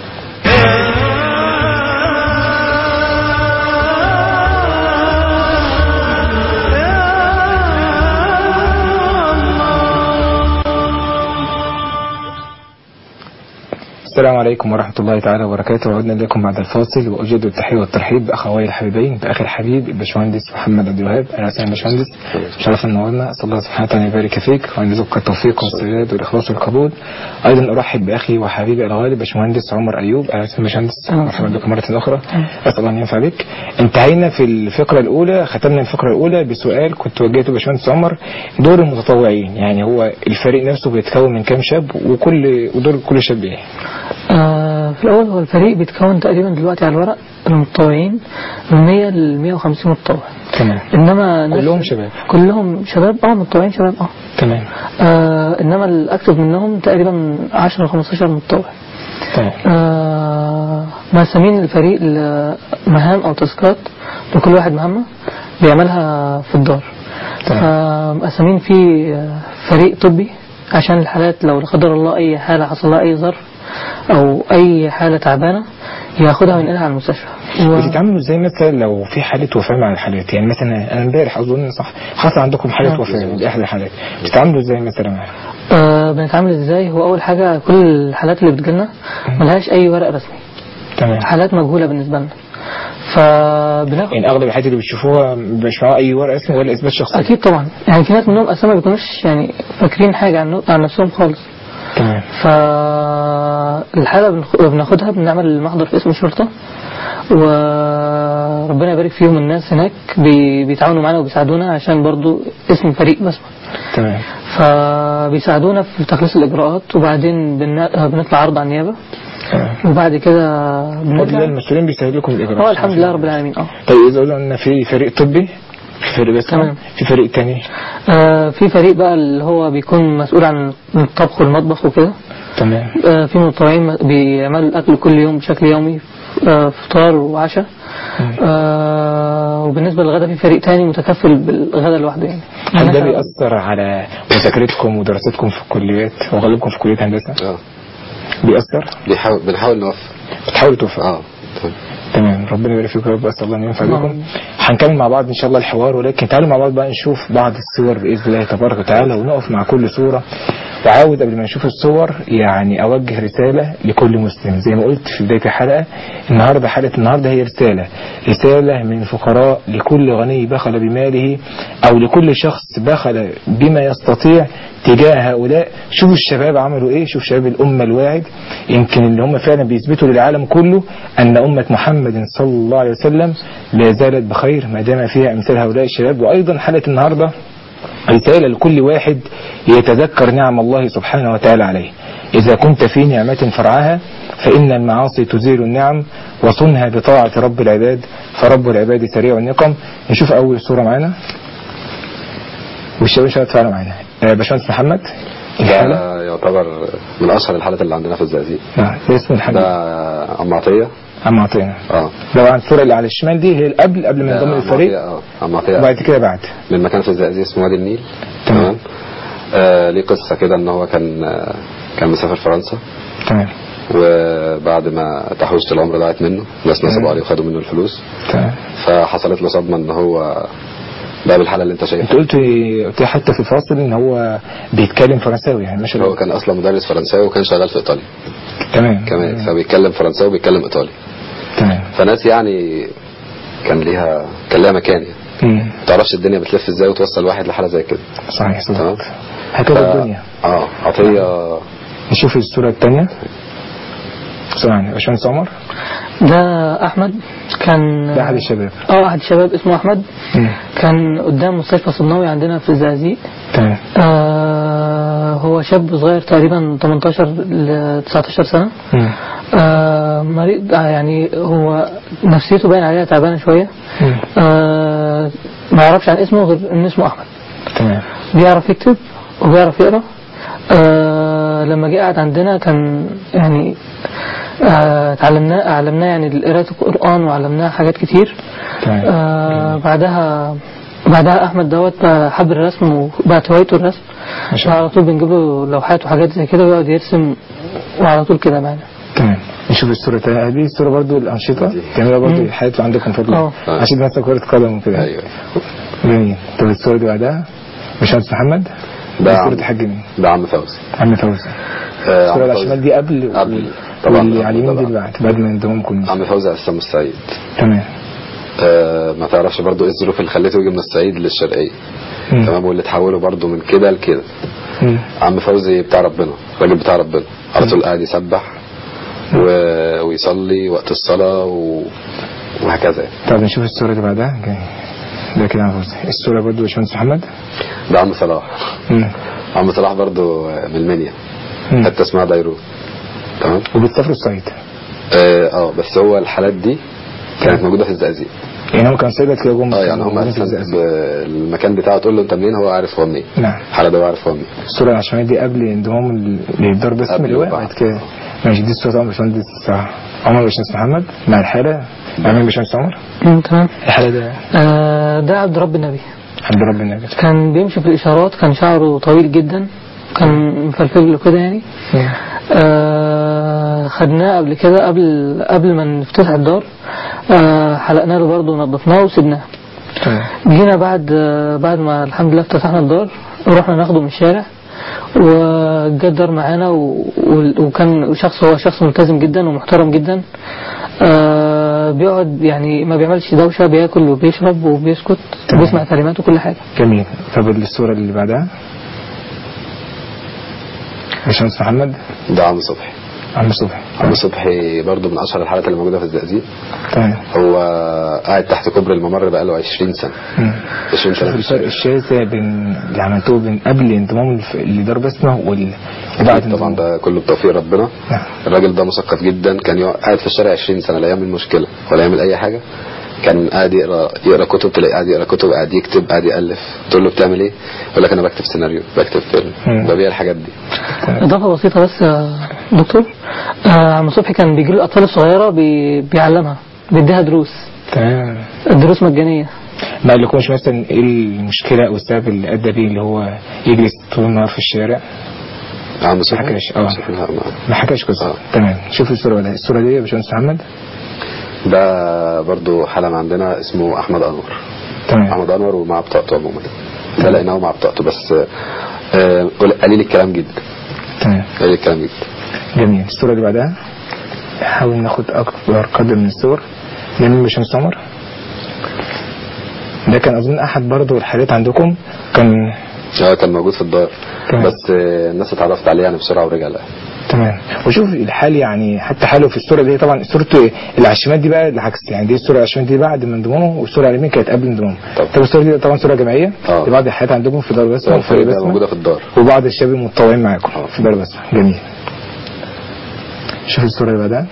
السلام عليكم ورحمة الله تعالى وبركاته. وعدنا لكم بعد الفاصل وأجد التحية والترحيب بأخوي الحبيبين بأخي الحبيب الباشمهندس محمد عبد الوهاب. أهلا وسهلا باشمهندس، شرف النورنا. أسأل الله سبحانه وتعالى يبارك فيك وأن يرزقك التوفيق والسداد والإخلاص والقبول. أيضا أرحب بأخي وحبيبي الغالي باشمهندس عمر أيوب. أهلا وسهلا باشمهندس، مرحبا بكم مرة أخرى. أسأل الله أن ينفع بك. انتهينا في الفقرة الأولى، ختمنا الفقرة الأولى بسؤال كنت وجهته باشمهندس عمر، دور المتطوعين. يعني هو الفريق نفسه بيتكون من كام شاب وكل ودور كل شاب إيه؟ آه في الأول هو الفريق بيتكون تقريبا دلوقتي على الورق المتطوعين من مية ل مية وخمسين متطوع. تمام. إنما كلهم شباب. كلهم شباب اه متطوعين شباب اه. تمام. آه إنما الأكتف منهم تقريبا عشرة خمستاشر متطوع. تمام. آه مقسمين الفريق لمهام أو تاسكات لكل واحد مهمة بيعملها في الدار. مقسمين في فريق طبي عشان الحالات لو لا قدر الله أي حالة حصل لها أي ظرف أو أي حالة تعبانة ياخدها وينقلها على المستشفى. و... بتتعاملوا ازاي مثلا لو في حالة وفاة مع الحالات؟ يعني مثلا انا امبارح اظن صح حصل عندكم حالة وفاة من احد الحالات، بتتعاملوا ازاي مثلا معاها؟ آه بنتعامل ازاي؟ هو اول حاجة كل الحالات اللي بتجيلنا ملهاش اي ورق رسمي. تمام. حالات مجهولة بالنسبة لنا. فبناخد يعني اغلب الحالات اللي بتشوفوها مش معاها اي ورق رسمي ولا اثبات شخصي؟ اكيد طبعا. يعني في ناس منهم اصلا ما بيكونوش يعني فاكرين حاجة عن عن نفسهم خالص. تمام. فالحالة بناخدها بنعمل المحضر في اسم الشرطة، وربنا يبارك فيهم الناس هناك بيتعاونوا معنا وبيساعدونا عشان برضو اسم فريق بسمة. تمام. فبيساعدونا في تخليص الإجراءات، وبعدين بنطلع عرض على النيابة. تمام. وبعد كده بنرجع المسؤولين بيسهلوا لكم الإجراءات. اه الحمد لله رب العالمين. اه طيب إذا قلنا إن في فريق طبي، في فريق بس، تمام، في فريق تاني. آه في فريق بقى اللي هو بيكون مسؤول عن الطبخ والمطبخ وكده. تمام. آه في متطوعين بيعملوا الأكل كل يوم بشكل يومي، آه فطار وعشاء. آه وبالنسبة للغدا في فريق تاني متكفل بالغدا لوحده. يعني هل ده بيأثر على مذاكرتكم ودراستكم في الكليات وغالبكم في كلية هندسة؟ اه بيأثر؟ بيحاول بنحاول نوفق. بتحاولوا توفقوا؟ اه تمام. ربنا يبارك فيكم يا رب، اسال الله ان ينفع بكم. هنكمل مع بعض ان شاء الله الحوار، ولكن تعالوا مع بعض بقى نشوف بعض الصور باذن الله تبارك وتعالى، ونقف مع كل صوره. وعاود قبل ما نشوف الصور يعني اوجه رساله لكل مسلم، زي ما قلت في بدايه الحلقه، النهارده حلقه النهارده هي رساله رساله من الفقراء لكل غني بخل بماله، او لكل شخص بخل بما يستطيع تجاه هؤلاء. شوفوا الشباب عملوا ايه، شوف شباب الامه الواعد، يمكن اللي هم فعلا بيثبتوا للعالم كله ان امه محمد صلى الله عليه وسلم لا زالت بخير ما دام فيها امثال هؤلاء الشباب. وايضا حلقه النهارده رساله لكل واحد يتذكر نعم الله سبحانه وتعالى عليه. اذا كنت في نعمه فرعها فان المعاصي تزيل النعم، وصنها بطاعه رب العباد، فرب العباد سريع النقم. نشوف اول صوره معانا والشباب شباب فعلا معانا. باشمهندس محمد، ده يعتبر من اشهر الحالات اللي عندنا في الزقازيق. نعم. اسمه الحاج ده عم عطيه. عم عطيه. اه طبعا الصوره اللي على الشمال دي هي قبل قبل ما ينضم للفريق. اه عم عطيه. وبعد كده بعد من مكان في الزقازيق اسمه وادي النيل. تمام. آه ليه قصه كده ان هو كان آه كان مسافر فرنسا. تمام. وبعد ما تحويشه العمر ضاعت منه، ناس نصبوا عليه وخدوا منه الفلوس. تمام. فحصلت له صدمه ان هو ده بالحالة اللي انت شايفها. انت قلت قلت حتى في الفاصل ان هو بيتكلم فرنساوي، يعني مش هو كان اصلا مدرس فرنساوي وكان شغال في ايطاليا. تمام. كمان فبيتكلم فرنساوي وبيتكلم ايطالي. تمام. فناس يعني كان ليها كان ليها مكان يعني. ما تعرفش الدنيا بتلف ازاي وتوصل واحد لحالة زي كده. صحيح. تمام. هكذا ف... الدنيا. اه عطية. نشوف الصورة الثانية. سامعني باشمهندس عمر؟ ده احمد كان ده احد الشباب. اه احد الشباب اسمه احمد. مم. كان قدام مستشفى صناوي عندنا في الزقازيق. تمام. آه هو شاب صغير تقريبا تمنتاشر ل تسعتاشر سنه. مم. آه مريض يعني هو نفسيته باين عليها تعبانه شويه. مم. آه ما يعرفش عن اسمه غير ان اسمه احمد. تمام. بيعرف يكتب وبيعرف يقرا. آه لما جه قعد عندنا كان يعني آه تعلمناه علمناه يعني قراءة القرآن وعلمناه حاجات كتير. آه بعدها بعدها احمد دوت حب الرسم وبقت هوايته الرسم. على طول بنجيب له لوحات وحاجات زي كده ويقعد يرسم وعلى طول كده معانا. تمام. نشوف الصورة تانية. هذه الصورة برضو الأنشطة تعملها برضو حياته عندكم فضل عشان مثلا كرة قدم وكده. ايوه جميل. طب الصورة دي بعدها باشمهندس محمد؟ ده صورة الحاج مين؟ ده عم فوزي. عم فوزي. آه الصورة على الشمال دي قبل قبل طبعا واللي على اليمين دي بعد بعد ما انضمامكم. عم فوزي عصام السعيد. تمام. آه ما تعرفش برضو ايه الظروف اللي خليته يجي من الصعيد للشرقية. مم. تمام. واللي تحوله برضو من كده لكده. مم. عم فوزي بتاع ربنا، راجل بتاع ربنا على طول قاعد يسبح و... ويصلي وقت الصلاة و... وهكذا. طب نشوف الصورة اللي بعدها. جاي. ده كده عم فوزي. الصورة برضو باشمهندس محمد؟ ده عم صلاح. مم. عم صلاح برضو من المنيا، مم. حتى اسمها دايرو. تمام. وبتسافروا الصعيد؟ اه, آه بس هو الحالات دي كانت موجودة في الزقازيق. يعني هو كان سيدة كده جم. اه يعني هم المكان بتاعه تقول له انت منين هو عارف هو منين. نعم. الحالة ده هو عارف هو منين. الصورة العشوائية دي قبل انضمام للدار بس من الوقت بعد كده. ماشي. دي الصورة طبعا باشمهندس عمر باشمهندس محمد مع الحالة عامل باشمهندس عمر. تمام. الحالة ده آه ده عبد رب النبي. عبد رب النبي. كان بيمشي في الإشارات، كان شعره طويل جدا، كان مفلفل له كده يعني. آه خدناه قبل كده قبل قبل ما نفتتح الدار. آه حلقنا له برضه ونظفناه وسبناه. جينا بعد آه بعد ما الحمد لله افتتحنا الدار ورحنا ناخده من الشارع وجا الدار معانا و... وكان شخص هو شخص ملتزم جدا ومحترم جدا. آه بيقعد يعني ما بيعملش دوشة، بياكل وبيشرب وبيسكت وبيسمع تعليمات وكل حاجة. جميل. طب الصورة اللي بعدها باشمهندس محمد؟ ده عم صبحي. عم صبحي. عم صبحي برضه من اشهر الحالات اللي موجوده في الزقازيق. تمام. هو قاعد تحت كوبري الممر بقاله عشرين سنة. امم عشرين سنة. الفرق الشاسع بين اللي عملتوه بين قبل انضمام لدار بسمة وبعد طبعا ده كله بتوفيق ربنا. نعم. الراجل ده مثقف جدا، كان قاعد في الشارع عشرين سنة لا يعمل مشكلة ولا يعمل اي حاجة. كان قاعد يقرا يقرا كتب، تلاقي قاعد يقرا كتب، قاعد يكتب، قاعد يالف. تقول له بتعمل ايه؟ يقول لك انا بكتب سيناريو، بكتب فيلم، ببيع الحاجات دي. اضافه بسيطه بس يا دكتور. آه عم صبحي كان بيجي له الاطفال الصغيره بي... بيعلمها، بيديها دروس. تمام. الدروس مجانيه. ما قالكوش مثلا ايه المشكله او السبب اللي ادى بيه اللي هو يجلس طول النهار في الشارع؟ عم ما صبحي حكاش. اه ما حكاش قصه. آه. تمام. شوف الصوره دي. الصوره دي يا باشمهندس محمد؟ ده برضو حالة عندنا اسمه احمد انور. تمام. احمد انور ومع بطاقته عموما. ده لقيناه مع بطاقته بس آه قليل الكلام جدا. تمام. قليل الكلام جدا. جميل. الصورة اللي بعدها حاول ناخد اكبر قدر من الصور. ده مين باشمهندس عمر؟ ده كان اظن احد برضو الحالات عندكم كان اه كان موجود في الدار. تمام. بس آه الناس اتعرفت عليه يعني بسرعة ورجع لها. تمام. وشوف الحال يعني حتى حاله في الصورة دي طبعا صورته اللي على الشمال دي بقى العكس يعني دي الصورة على الشمال دي بعد من انضمامه والصورة على اليمين كانت قبل انضمامه. طب الصورة دي طبعا صورة جماعية اه لبعض الحالات عندكم في دار بسمة وفريق بسمة موجودة في الدار وبعض الشباب متطوعين معاكم اه في دار بسمة. جميل. شوف الصورة اللي بعدها.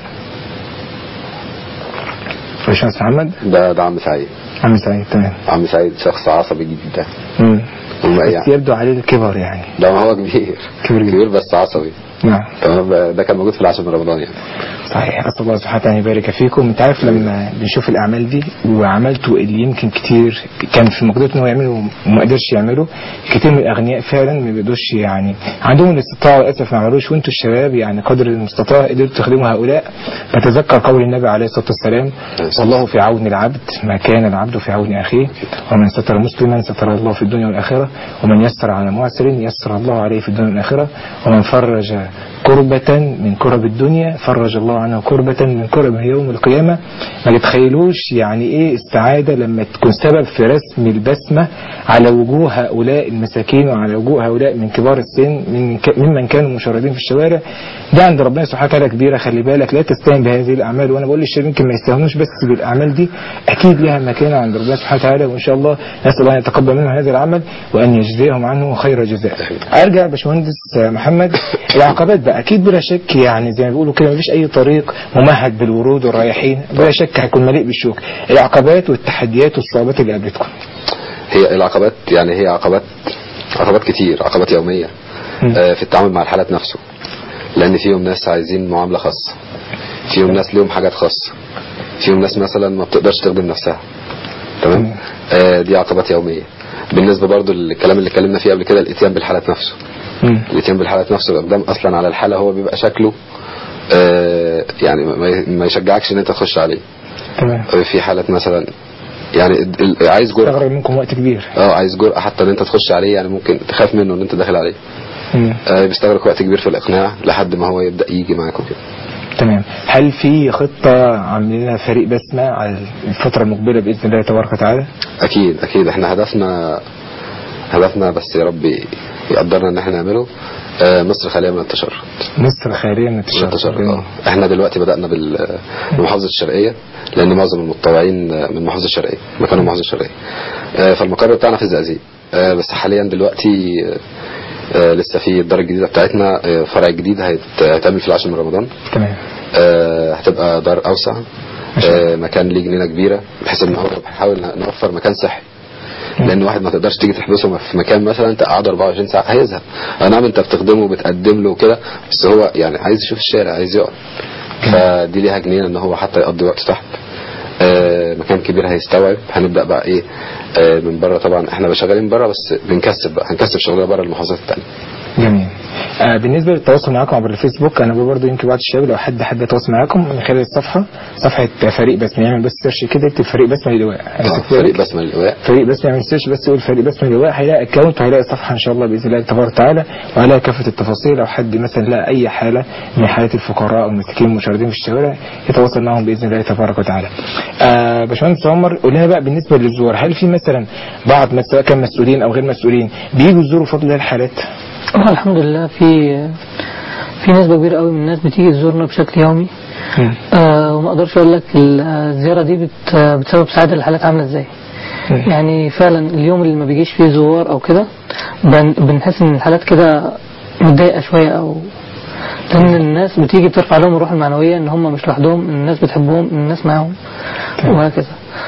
باشمهندس محمد؟ ده ده عم سعيد. عم سعيد. تمام. عم سعيد شخص عصبي جدا. امم بس يعني يبدو عليه الكبر يعني. ده ما هو كبير كبير, كبير بس عصبي. نعم. تمام. ده كان موجود في العشر من رمضان يعني. صحيح. أسأل الله سبحانه وتعالى يبارك فيكم. انت عارف لما بنشوف الأعمال دي وعملته اللي يمكن كتير كان في مقدرته انه يعمله وما قدرش يعمله، كتير من الأغنياء فعلا ما بيقدرش يعني عندهم الاستطاعة للأسف ما عملوش، وانتوا الشباب يعني قدر المستطاع قدرتوا تخدموا هؤلاء. بتذكر قول النبي عليه الصلاة والسلام: والله في عون العبد ما كان العبد في عون أخيه، ومن ستر مسلما ستر الله في الدنيا والآخرة، ومن يسر على معسر يسر الله عليه في الدنيا والآخرة، ومن فرج كربة من كرب الدنيا فرج الله عنه كربة من كرب يوم القيامة. ما تتخيلوش يعني ايه السعادة لما تكون سبب في رسم البسمة على وجوه هؤلاء المساكين وعلى وجوه هؤلاء من كبار السن من ممن كانوا مشردين في الشوارع. ده عند ربنا سبحانه وتعالى كبيرة. خلي بالك لا تستهين بهذه الأعمال، وأنا بقول للشباب يمكن ما يستهونوش بس بالأعمال دي، أكيد لها مكانة عند ربنا سبحانه وتعالى، وإن شاء الله نسأل الله أن يتقبل منهم هذا العمل وأن يجزيهم عنه خير جزاء. أرجع باشمهندس محمد، العقبات بقى أكيد بلا شك يعني زي ما بيقولوا كده مفيش أي طريق ممهد بالورود والرايحين، بلا شك هيكون مليء بالشوك. العقبات والتحديات والصعوبات اللي قابلتكم. هي العقبات يعني هي عقبات عقبات كتير، عقبات يومية آه في التعامل مع الحالات نفسه، لأن فيهم ناس عايزين معاملة خاصة، فيهم ناس ليهم حاجات خاصة، فيهم ناس مثلا ما بتقدرش تخدم نفسها. تمام. آه دي عقبات يومية. بالنسبة برضو للكلام اللي اتكلمنا فيه قبل كده، الاتيان بالحالات نفسه. مم. الاتيان بالحالات نفسه، الإقدام أصلا على الحالة هو بيبقى شكله آه يعني ما يشجعكش ان انت تخش عليه. تمام. في حالة مثلا يعني عايز جرأة، استغرق منكم وقت كبير. اه عايز جرأة حتى ان انت تخش عليه، يعني ممكن تخاف منه ان انت داخل عليه. آه بيستغرق وقت كبير في الإقناع لحد ما هو يبدأ يجي معاكم كده. تمام. هل في خطة عاملينها فريق بسمة على الفترة المقبلة بإذن الله تبارك وتعالى؟ أكيد أكيد. احنا هدفنا هدفنا بس يا رب يقدرنا ان احنا نعمله آه مصر خالية من التشرد. مصر خالية من التشرد. التشرد. اه احنا دلوقتي بدأنا بالمحافظة الشرقية، لأن معظم المتطوعين من المحافظة الشرقية مكانهم المحافظة الشرقية. آه فالمقر بتاعنا في الزقازيق. آه بس حاليا دلوقتي آه لسه في الدار الجديدة بتاعتنا آه فرع جديد هيتعمل في العاشر من رمضان. تمام. آه هتبقى دار أوسع، آه مكان ليه جنينة كبيرة، بحيث ان هو بنحاول نوفر مكان صحي، لان واحد ما تقدرش تيجي تحبسه في مكان مثلا انت قاعد أربعة وعشرين ساعة هيزهق. نعم انت بتخدمه وبتقدم له كده، بس هو يعني عايز يشوف الشارع، عايز يقعد. فدي ليها جنينة ان هو حتى يقضي وقت تحت. آه مكان كبير هيستوعب. هنبدأ بقى ايه آه من بره. طبعا احنا شغالين بره بس بنكسب بقى، هنكسب شغلنا بره المحافظات التانية. جميل. آه بالنسبة للتواصل معاكم عبر الفيسبوك، انا برضه يمكن بعض الشباب لو حد حب يتواصل معاكم من خلال الصفحة، صفحة فريق بسمة، يعمل بس سيرش كده يكتب فريق بسمة للواء. آه فريق بسمة للواء. فريق بسمة يعمل سيرش بس يقول فريق بسمة للواء، هيلاقي اكونت وهيلاقي صفحة ان شاء الله باذن الله تبارك وتعالى، وعلى كافة التفاصيل. لو حد مثلا لقى اي حالة من حالات الفقراء او المساكين المشردين في الشوارع يتواصل معهم باذن الله تبارك وتعالى. آه باشمهندس عمر، قول لنا بقى بالنسبة للزوار، هل في مثلا بعض سواء كان مسؤولين او غير مسؤولين بييجوا يزوروا بفضل الله الحالات؟ اه الحمد لله. في في نسبة كبيرة قوي من الناس بتيجي تزورنا بشكل يومي. آه وما اقدرش اقول لك الزيارة دي بت بتسبب سعادة الحالات عاملة ازاي. مم. يعني فعلا اليوم اللي ما بيجيش فيه زوار او كده بن بنحس ان الحالات كده متضايقة شوية، او لان الناس بتيجي بترفع لهم الروح المعنوية ان هم مش لوحدهم، ان الناس بتحبهم، ان الناس معاهم وهكذا.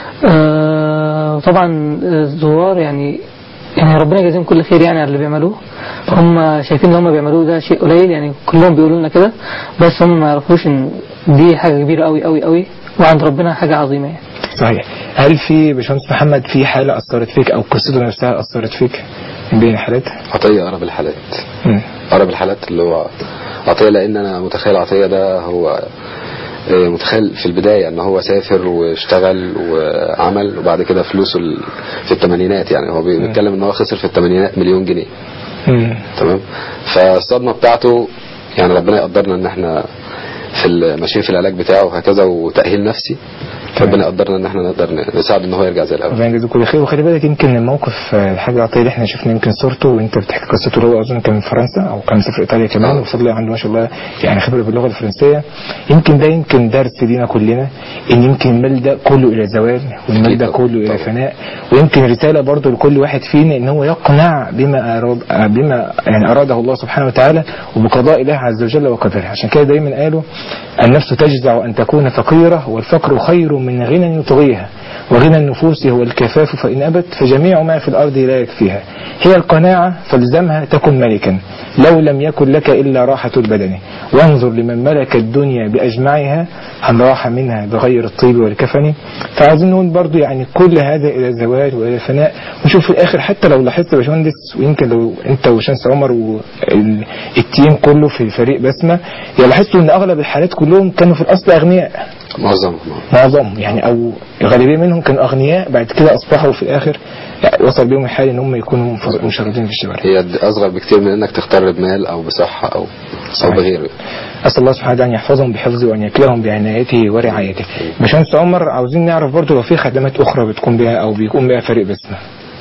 آه طبعا الزوار يعني يعني ربنا يجازيهم كل خير يعني على اللي بيعملوه. هم شايفين ان هم بيعملوه ده شيء قليل، يعني كلهم بيقولوا لنا كده، بس هم ما يعرفوش ان دي حاجة كبيرة قوي قوي قوي، وعند ربنا حاجة عظيمة يعني. صحيح. هل في باشمهندس محمد في حالة أثرت فيك أو قصته نفسها أثرت فيك من بين الحالات؟ عطية أقرب الحالات. أقرب الحالات اللي هو عطية، لأن أنا متخيل عطية ده هو متخيل في البداية ان هو سافر واشتغل وعمل، وبعد كده فلوسه في الثمانينات، يعني هو بيتكلم ان هو خسر في الثمانينات مليون جنيه. تمام. فالصدمة بتاعته يعني ربنا يقدرنا ان احنا في ماشيين في العلاج بتاعه وهكذا وتأهيل نفسي، ربنا يقدرنا ان احنا نقدر نساعد ان هو يرجع زي الاول. ربنا يجزيه كل خير. وخلي بالك يمكن الموقف الحاج عطيه اللي احنا شفنا يمكن صورته وانت بتحكي قصته، اللي هو اظن كان في فرنسا او كان في ايطاليا كمان، وبفضل الله عنده ما شاء الله يعني خبره باللغه الفرنسيه. يمكن ده يمكن درس لينا كلنا ان يمكن المال ده كله الى زوال، والمال ده كله الى فناء، ويمكن رساله برضه لكل واحد فينا ان هو يقنع بما اراد بما يعني اراده الله سبحانه وتعالى وبقضاء الله عز وجل وقدره. عشان كده دايما قالوا النفس تجزع ان تكون فقيره، والفقر خير من غنى يطغيها، وغنى النفوس هو الكفاف فإن أبت فجميع ما في الأرض لا يكفيها. هي القناعة فالزمها تكن ملكا لو لم يكن لك إلا راحة البدن، وانظر لمن ملك الدنيا بأجمعها هل راح منها بغير الطيب والكفن. فعايزين نقول برضو يعني كل هذا إلى الزوال وإلى الفناء. ونشوف في الآخر حتى لو لاحظت يا باشمهندس، ويمكن لو أنت وشمس عمر والتيم كله في فريق بسمة، يعني لاحظتوا إن أغلب الحالات كلهم كانوا في الأصل أغنياء. معظمهم معظمهم يعني، او غالبيه منهم كانوا اغنياء بعد كده اصبحوا في الاخر يعني وصل بيهم الحال ان هم يكونوا مشردين في الشوارع. هي اصغر بكتير من انك تختار بمال او بصحه او او بغيره. اسال الله سبحانه وتعالى ان يحفظهم بحفظه وان يكلهم بعنايته ورعايته. باشمهندس عمر، عاوزين نعرف برضه لو في خدمات اخرى بتقوم بها او بيقوم بها فريق بسمة.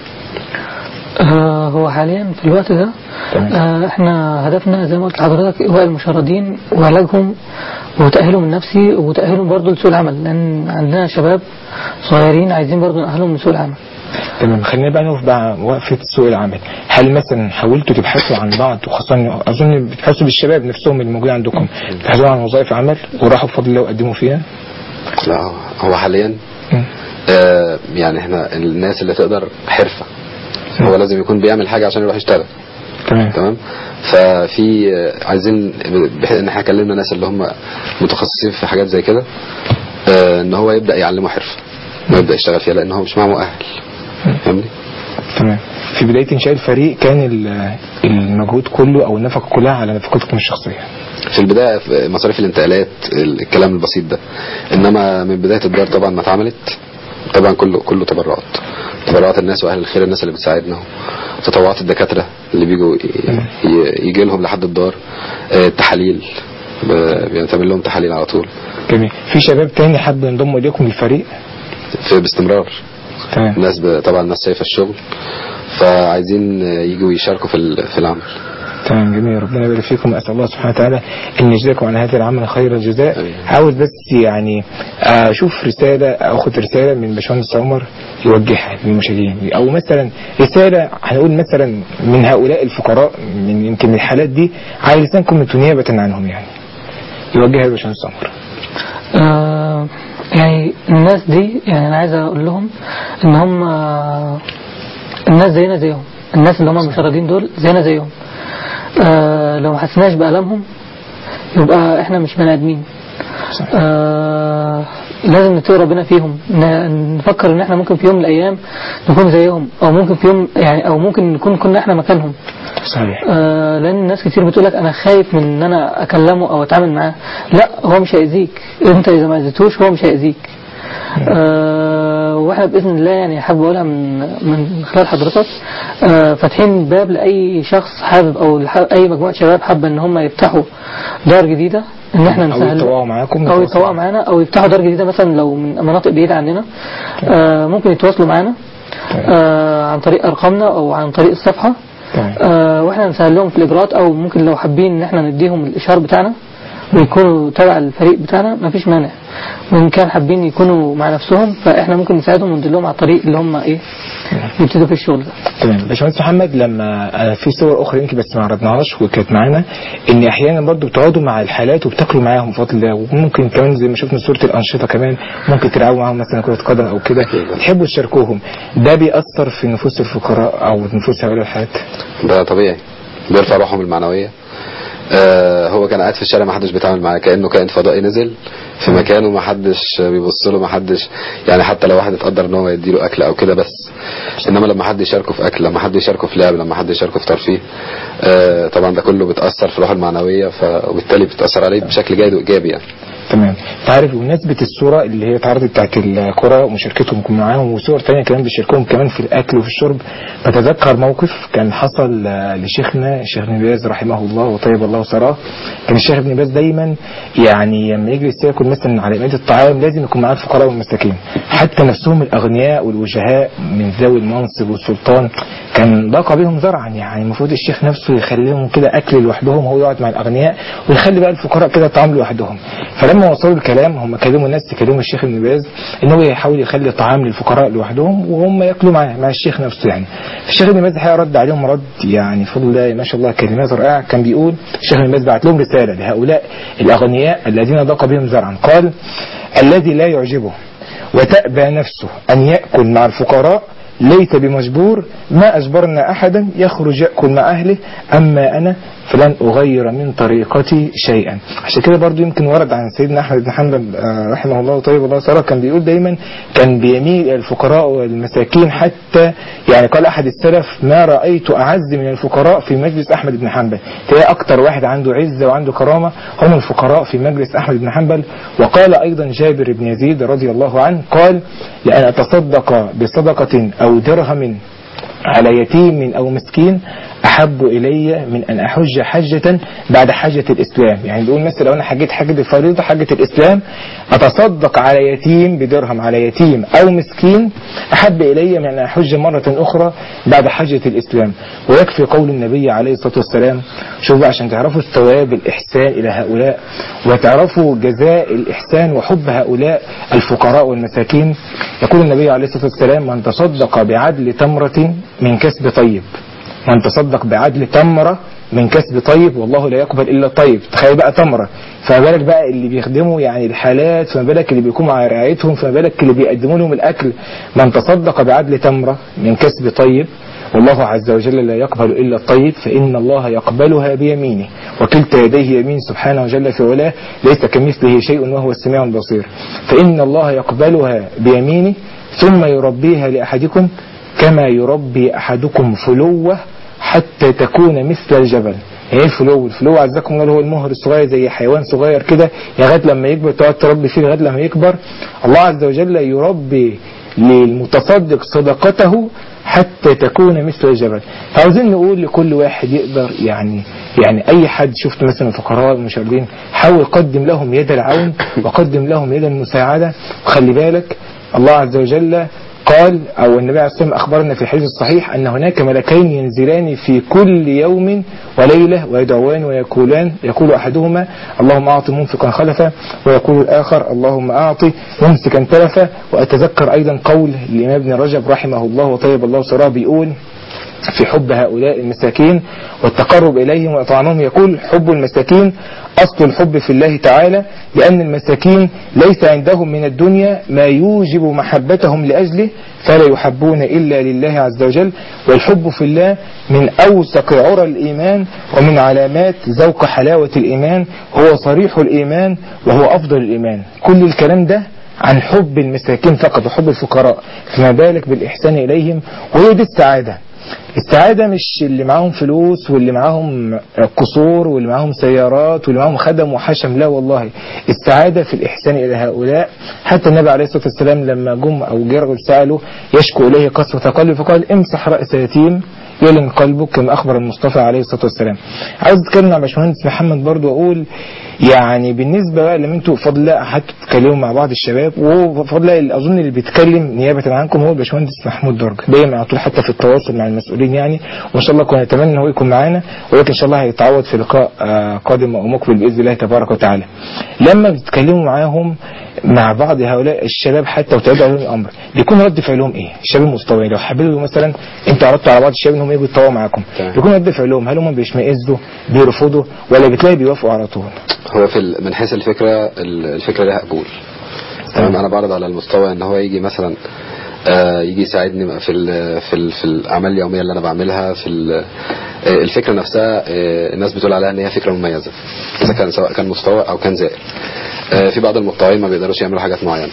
آه هو حاليا في الوقت ده آه احنا هدفنا زي ما قلت لحضرتك إغواء المشردين وعلاجهم وتأهيلهم النفسي وتأهيلهم برضه لسوق العمل، لأن عندنا شباب صغيرين عايزين برضه نأهلهم لسوق العمل. تمام، خلينا بقى نقف بقى وقفة سوق العمل. هل مثلا حاولتوا تبحثوا عن بعض، وخاصة أظن بتحسوا بالشباب نفسهم اللي موجودين عندكم، تبحثوا عن وظائف عمل وراحوا بفضل الله وقدموا فيها؟ لا، هو حاليا آه يعني احنا الناس اللي تقدر حرفة م. هو لازم يكون بيعمل حاجة عشان يروح يشتغل. تمام تمام. ففي عايزين بحيث ان احنا كلمنا ناس اللي هم متخصصين في حاجات زي كده، آه ان هو يبدأ يعلمه حرفة ويبدأ يشتغل فيها، لان هو مش معه مؤهل. فهمني؟ تمام. في بداية انشاء الفريق كان المجهود كله او النفقة كلها على نفقتكم الشخصية؟ في البداية في مصاريف الانتقالات، الكلام البسيط ده، انما من بداية الدار طبعا ما اتعملت طبعا كله كله تبرعات تبرعات الناس واهل الخير، الناس اللي بتساعدنا، تطوعات الدكاترة اللي بيجوا يجي لهم لحد الدار، التحاليل بيعمل لهم تحاليل على طول. جميل. في شباب تاني حب ينضموا اليكم للفريق؟ في باستمرار. تمام. الناس طبعا الناس شايفه الشغل فعايزين يجوا يشاركوا في في العمل. تمام، جميل. ربنا يبارك فيكم. اسال الله سبحانه وتعالى ان يجزاكم عن هذا العمل خير الجزاء. عاوز بس يعني اشوف رساله، اخد رساله من باشمهندس عمر يوجهها للمشاهدين، او مثلا رساله هنقول مثلا من هؤلاء الفقراء، من يمكن الحالات دي، على لسانكم انتم نيابه عنهم، يعني يوجهها لباشمهندس عمر. آه يعني الناس دي، يعني انا عايز اقول لهم ان هم الناس زينا زيهم، الناس اللي هم المشردين دول زينا زيهم. آه لو ما حسناش بألمهم يبقى احنا مش بني ادمين. آه لازم نتقي ربنا فيهم، نفكر ان احنا ممكن في يوم من الايام نكون زيهم، او ممكن في يوم يعني او ممكن نكون كنا احنا مكانهم. صحيح. آه لان ناس كتير بتقولك انا خايف من ان انا اكلمه او اتعامل معاه. لا، هو مش هيأذيك، انت اذا ما اذيتوش هو مش هيأذيك. آه واحنا باذن الله يعني حابب اقولها من من خلال حضرتك، آه فاتحين باب لاي شخص حابب او اي مجموعه شباب حابه ان هم يفتحوا دار جديده، ان احنا نسهل او يتطوعوا معاكم او يتطوعوا معانا او يفتحوا دار جديده مثلا لو من مناطق بعيده عننا. آه ممكن يتواصلوا معانا آه عن طريق ارقامنا او عن طريق الصفحه، آه واحنا نسهل لهم في الاجراءات، او ممكن لو حابين ان احنا نديهم الاشهار بتاعنا ويكونوا تبع الفريق بتاعنا مفيش مانع، وإن كان حابين يكونوا مع نفسهم فإحنا ممكن نساعدهم وندلهم على الطريق اللي هم إيه يبتدوا في الشغل ده. تمام. باشمهندس محمد، لما في صور أخرى يمكن بس ما عرضناهاش وكانت معانا، إن أحيانا برضو بتقعدوا مع الحالات وبتاكلوا معاهم بفضل الله، وممكن كمان زي ما شفنا صورة الأنشطة كمان ممكن تلعبوا معاهم مثلا كرة قدم أو كده، تحبوا تشاركوهم، ده بيأثر في نفوس الفقراء أو نفوس هؤلاء الحالات؟ ده طبيعي، بيرفع روحهم المعنوية. آه هو كان قاعد في الشارع ما حدش بيتعامل معاه، كأنه كائن فضائي نزل في مكانه ما حدش بيبص له، ما حدش يعني حتى لو واحد اتقدر ان هو يديله اكل او كده بس. انما لما حد يشاركه في اكل، لما حد يشاركه في لعب، لما حد يشاركه في ترفيه، آه طبعا ده كله بتأثر في روحه المعنوية، وبالتالي بتأثر عليه بشكل جيد وايجابي يعني. تمام. تعرف بمناسبة الصورة اللي هي اتعرضت بتاعت الكرة ومشاركتهم معاهم، وصور تانية كمان بيشاركوهم كمان في الأكل وفي الشرب، بتذكر موقف كان حصل لشيخنا الشيخ ابن باز رحمه الله وطيب الله ثراه. كان الشيخ ابن باز دايما يعني لما يجلس ياكل مثلا على مائدة الطعام لازم يكون معاه الفقراء والمساكين، حتى نفسهم الأغنياء والوجهاء من ذوي المنصب والسلطان كان ضاق بهم ذرعا، يعني المفروض الشيخ نفسه يخليهم كده أكل لوحدهم، هو يقعد مع الأغنياء ويخلي بقى الفقراء كده طعام لوحدهم. فلما وصلوا الكلام هم كلموا الناس تكلموا الشيخ ابن باز ان هو يحاول يخلي طعام للفقراء لوحدهم وهم ياكلوا معاه مع الشيخ نفسه يعني. الشيخ ابن باز الحقيقه رد عليهم رد يعني فضل الله ما شاء الله كلمات رائعه. كان بيقول الشيخ ابن باز بعت لهم رساله لهؤلاء الاغنياء الذين ضاق بهم ذرعا، قال: الذي لا يعجبه وتأبى نفسه ان يأكل مع الفقراء ليس بمجبور، ما أجبرنا أحدا يخرج يأكل مع أهله، أما أنا فلن أغير من طريقتي شيئا. عشان كده برضو يمكن ورد عن سيدنا أحمد بن حنبل رحمه الله طيب الله سره كان بيقول دايما كان بيميل إلى الفقراء والمساكين، حتى يعني قال أحد السلف ما رأيت أعز من الفقراء في مجلس أحمد بن حنبل. تلاقي أكتر واحد عنده عزة وعنده كرامة هم الفقراء في مجلس أحمد بن حنبل. وقال أيضا جابر بن يزيد رضي الله عنه قال لأن أتصدق بصدقة أو درهم على يتيم أو مسكين أحب إلي من أن أحج حجة بعد حجة الإسلام. يعني بيقول مثلا لو أنا حجيت حجة الفريضة حجة الإسلام أتصدق على يتيم بدرهم على يتيم أو مسكين أحب إلي من أن أحج مرة أخرى بعد حجة الإسلام. ويكفي قول النبي عليه الصلاة والسلام. شوفوا عشان تعرفوا الثواب الإحسان إلى هؤلاء وتعرفوا جزاء الإحسان وحب هؤلاء الفقراء والمساكين. يقول النبي عليه الصلاة والسلام من تصدق بعدل تمرة من كسب طيب، من تصدق بعدل تمرة من كسب طيب والله لا يقبل إلا طيب. تخيل بقى تمرة، فما بالك بقى اللي بيخدموا يعني الحالات، فما بالك اللي بيكونوا على رعايتهم، فما بالك اللي بيقدموا لهم الأكل. من تصدق بعدل تمرة من كسب طيب والله عز وجل لا يقبل إلا الطيب فإن الله يقبلها بيمينه وكلتا يديه يمين سبحانه وجل في علاه ليس كمثله شيء وهو السميع البصير. فإن الله يقبلها بيمينه ثم يربيها لأحدكم كما يربي أحدكم فلوة حتى تكون مثل الجبل. ايه الفلو؟ الفلو عزكم الله هو المهر الصغير زي حيوان صغير كده لغايه لما يكبر تقعد تربي فيه لغايه لما يكبر. الله عز وجل يربي للمتصدق صدقته حتى تكون مثل الجبل. فعاوزين نقول لكل واحد يقدر يعني يعني اي حد شفت مثلا الفقراء المشردين حاول قدم لهم يد العون وقدم لهم يد المساعده. وخلي بالك الله عز وجل قال أو النبي عليه الصلاة والسلام أخبرنا في الحديث الصحيح أن هناك ملكين ينزلان في كل يوم وليلة ويدعوان ويقولان يقول أحدهما اللهم أعط منفقا خلفا ويقول الآخر اللهم أعط ممسكا تلفا. وأتذكر أيضا قول الإمام ابن رجب رحمه الله وطيب الله سراه بيقول في حب هؤلاء المساكين والتقرب إليهم وإطعامهم يقول حب المساكين أصل الحب في الله تعالى لأن المساكين ليس عندهم من الدنيا ما يوجب محبتهم لأجله فلا يحبون إلا لله عز وجل. والحب في الله من أوثق عرى الإيمان ومن علامات ذوق حلاوة الإيمان هو صريح الإيمان وهو أفضل الإيمان. كل الكلام ده عن حب المساكين فقط وحب الفقراء فما بالك بالإحسان إليهم. وهي دي السعادة. السعادة مش اللي معاهم فلوس واللي معاهم قصور واللي معاهم سيارات واللي معاهم خدم وحشم، لا والله السعادة في الإحسان إلى هؤلاء. حتى النبي عليه الصلاة والسلام لما جم أو جه رجل سأله يشكو إليه قسوة قلبه فقال امسح رأس يتيم يلن قلبك كما أخبر المصطفى عليه الصلاة والسلام. عاوز أتكلم عن باشمهندس محمد برضو وأقول يعني بالنسبة بقى لما انتوا بفضل الله حتى تتكلموا مع بعض الشباب وبفضل الله أظن اللي بيتكلم نيابة عنكم هو الباشمهندس محمود درج دايما على طول حتى في التواصل مع المسؤولين يعني. وإن شاء الله كنا نتمنى ان هو يكون معانا ولكن إن شاء الله هيتعوض في لقاء قادم أو مقبل بإذن الله تبارك وتعالى. لما بتتكلموا معاهم مع بعض هؤلاء الشباب حتى وتعرضوا عليهم الأمر بيكون رد فعلهم إيه؟ الشباب المستوى لو حبيتوا مثلا أنتوا عرضتوا على بعض الشباب إنهم يجوا يتطوعوا معاكم بيكون رد فعلهم هل هم بيشمئزوا بيرفضوا ولا بتلاقي بيوافقوا على طول؟ هو في من حيث الفكرة الفكرة لها قبول. تمام. أنا بعرض على المستوى إن هو يجي مثلا آه يجي يساعدني في ال في ال في الأعمال اليومية اللي أنا بعملها في الفكرة نفسها. آه الناس بتقول عليها إن هي فكرة مميزة إذا كان سواء كان مستوى أو كان زائر. آه في بعض المتطوعين ما بيقدروش يعملوا حاجات معينة.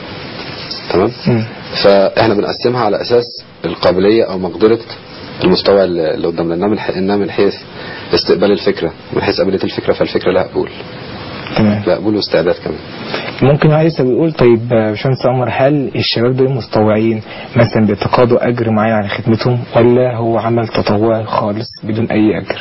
تمام. فإحنا بنقسمها على أساس القابلية أو مقدرة المستوى اللي قدامنا إنها من إنها من حيث استقبال الفكرة من حيث قابلية الفكرة فالفكرة لها قبول. تمام. لا قبول واستعداد كمان. ممكن عايز بيقول طيب باشمهندس عمر هل الشباب دول متطوعين مثلا بيتقاضوا أجر معين على خدمتهم ولا هو عمل تطوعي خالص بدون أي أجر؟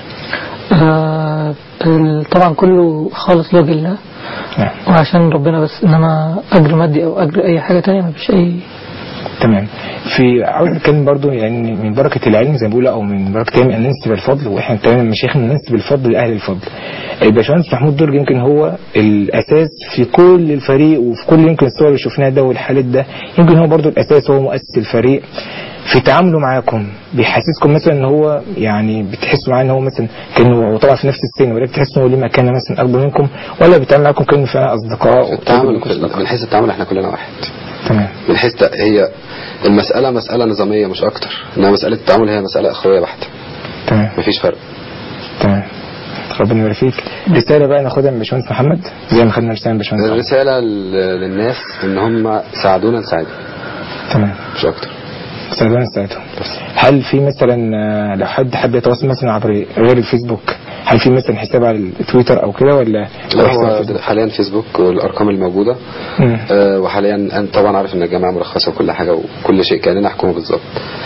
آه طبعا كله خالص لوجه الله. نعم. وعشان ربنا بس إنما أجر مادي أو أجر أي حاجة تانية ما فيش أي. تمام. في عاوز اتكلم برضو يعني من بركة العلم زي ما بيقولوا او من بركة العلم ان ننسب الفضل واحنا تمام المشايخ ننسب الفضل لاهل الفضل. الباشمهندس محمود درج يمكن هو الاساس في كل الفريق وفي كل يمكن الصور اللي شفناها ده والحالات ده يمكن هو برضو الاساس هو مؤسس الفريق. في تعامله معاكم بيحسسكم مثلا ان هو يعني بتحسوا معاه ان هو مثلا كانه طبعا في نفس السن ولا بتحسوا ان هو ليه مكانه مثلا اكبر منكم ولا بيتعامل معاكم كانه فعلا اصدقاء؟ التعامل من حيث التعامل احنا كلنا واحد. تمام. من حيث هي المسألة مسألة نظامية مش أكتر إنها مسألة التعامل هي مسألة أخوية بحتة. تمام. مفيش فرق. تمام. ربنا يبارك فيك. رساله بقى ناخدها من باشمهندس محمد زي ما خدنا رساله من باشمهندس محمد. الرساله للناس ان هم ساعدونا نساعدهم. تمام. مش اكتر. ساعدونا نساعدهم. هل في مثلا لو حد حب يتواصل مثلا عبر غير الفيسبوك، هل في مثلا حساب على التويتر او كده ولا؟ لا هو حاليا فيسبوك والارقام الموجوده. آه وحاليا انت طبعا عارف ان الجامعه مرخصه وكل حاجه وكل شيء كاننا حكومه بالظبط.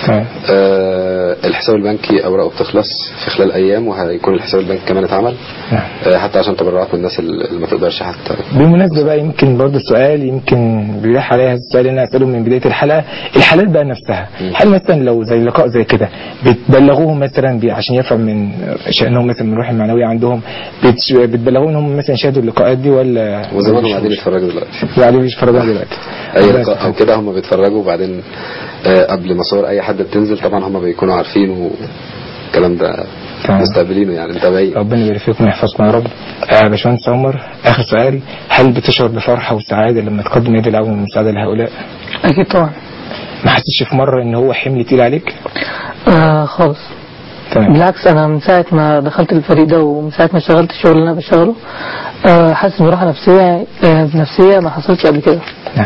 آه الحساب البنكي اوراقه بتخلص في خلال ايام وهيكون الحساب البنكي كمان اتعمل. آه حتى عشان تبرعات من الناس اللي ما تقدرش حتى. بالمناسبه بقى يمكن برضه السؤال يمكن بيلح عليها السؤال اللي انا اساله من بدايه الحلقه، الحالات بقى نفسها م. هل مثلا لو زي لقاء زي كده بتبلغوهم مثلا عشان يفهم من شأنهم مثلا من الروح المعنويه عندهم، بتبلغوهم ان هم مثلا شاهدوا اللقاءات دي ولا وزمانهم قاعدين يتفرجوا دلوقتي؟ قاعدين يتفرجوا دلوقتي اي لقاء او كده هم بيتفرجوا وبعدين آه قبل ما صور اي حد بتنزل طبعا هم بيكونوا عارفين والكلام ده مستقبلينه يعني متابعين. ربنا يبارك فيكم ويحفظكم يا رب. آه باشمهندس عمر اخر سؤال، هل بتشعر بفرحه وسعاده لما تقدم يد العون والمساعده لهؤلاء؟ اكيد طبعا. ما حسيتش في مره ان هو حمل تقيل عليك؟ آه خالص. تمام. بالعكس انا من ساعه ما دخلت الفريق ده ومن ساعه ما اشتغلت الشغل اللي انا بشتغله آه حاسس براحه نفسيه آه نفسيه ما حصلتش قبل كده. نعم.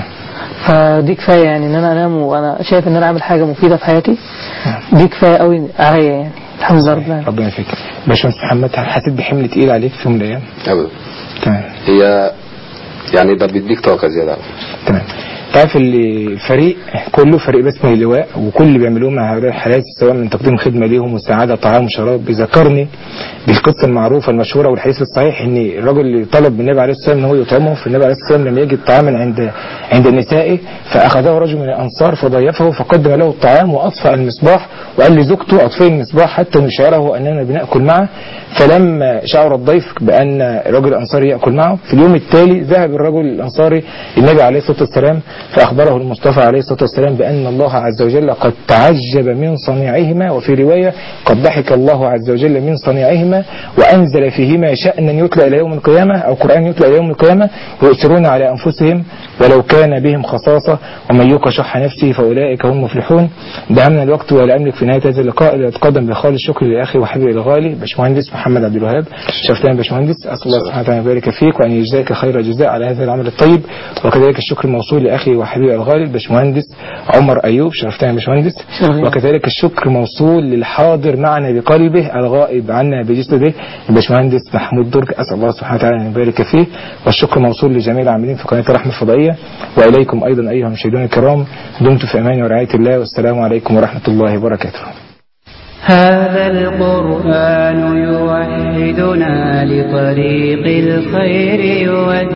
فدي كفايه يعني ان انا انام وانا شايف ان انا اعمل حاجه مفيده في حياتي. نعم. دي كفايه قوي عليا يعني الحمد لله رب العالمين. ربنا يفيك. باشمهندس محمد هل حسيت بحمل تقيل عليك في يوم من الايام؟ ابدا. تمام. هي يعني ده بيديك طاقه زياده. تمام. تعرف اللي الفريق كله فريق باسم اللواء وكل اللي بيعملوه مع هؤلاء الحالات سواء من تقديم خدمه ليهم وسعاده طعام وشراب بيذكرني بالقصه المعروفه المشهوره والحديث الصحيح ان الرجل اللي طلب من النبي عليه الصلاه والسلام ان هو يطعمه فالنبي عليه الصلاه والسلام لم يجد طعاما عند عند النساء فاخذه رجل من الانصار فضيفه فقدم له الطعام واطفأ المصباح وقال لزوجته اطفئي المصباح حتى نشعره اننا بناكل معه. فلما شعر الضيف بان الرجل الانصاري ياكل معه في اليوم التالي ذهب الرجل الانصاري للنبي عليه الصلاه والسلام فأخبره المصطفى عليه الصلاة والسلام بأن الله عز وجل قد تعجب من صنيعهما وفي رواية قد ضحك الله عز وجل من صنيعهما وأنزل فيهما شأنا يتلى إلى يوم القيامة أو قرآن يتلى إلى يوم القيامة ويؤثرون على أنفسهم ولو كان بهم خصاصة ومن يوق شح نفسه فأولئك هم مفلحون. دعمنا الوقت ولا أملك في نهاية هذا اللقاء إلا أتقدم بخالص الشكر لأخي وحبيبي الغالي باشمهندس محمد عبد الوهاب. شرفتنا باشمهندس أسأل الله سبحانه وتعالى يبارك فيك وأن يجزاك خير الجزاء على هذا العمل الطيب وكذلك الشكر الموصول لأخي وحبيبي الغالي باشمهندس عمر أيوب. شرفتنا باشمهندس. وكذلك الشكر موصول للحاضر معنا بقلبه الغائب عنا بجسده باشمهندس محمود درج. أسأل الله سبحانه وتعالى أن يبارك فيه والشكر موصول لجميع العاملين في قناة الرحمة الفضائية وإليكم أيضا أيها المشاهدون الكرام. دمتم في أمان ورعاية الله والسلام عليكم ورحمة الله وبركاته. هذا القرآن يوحدنا لطريق الخير يودينا.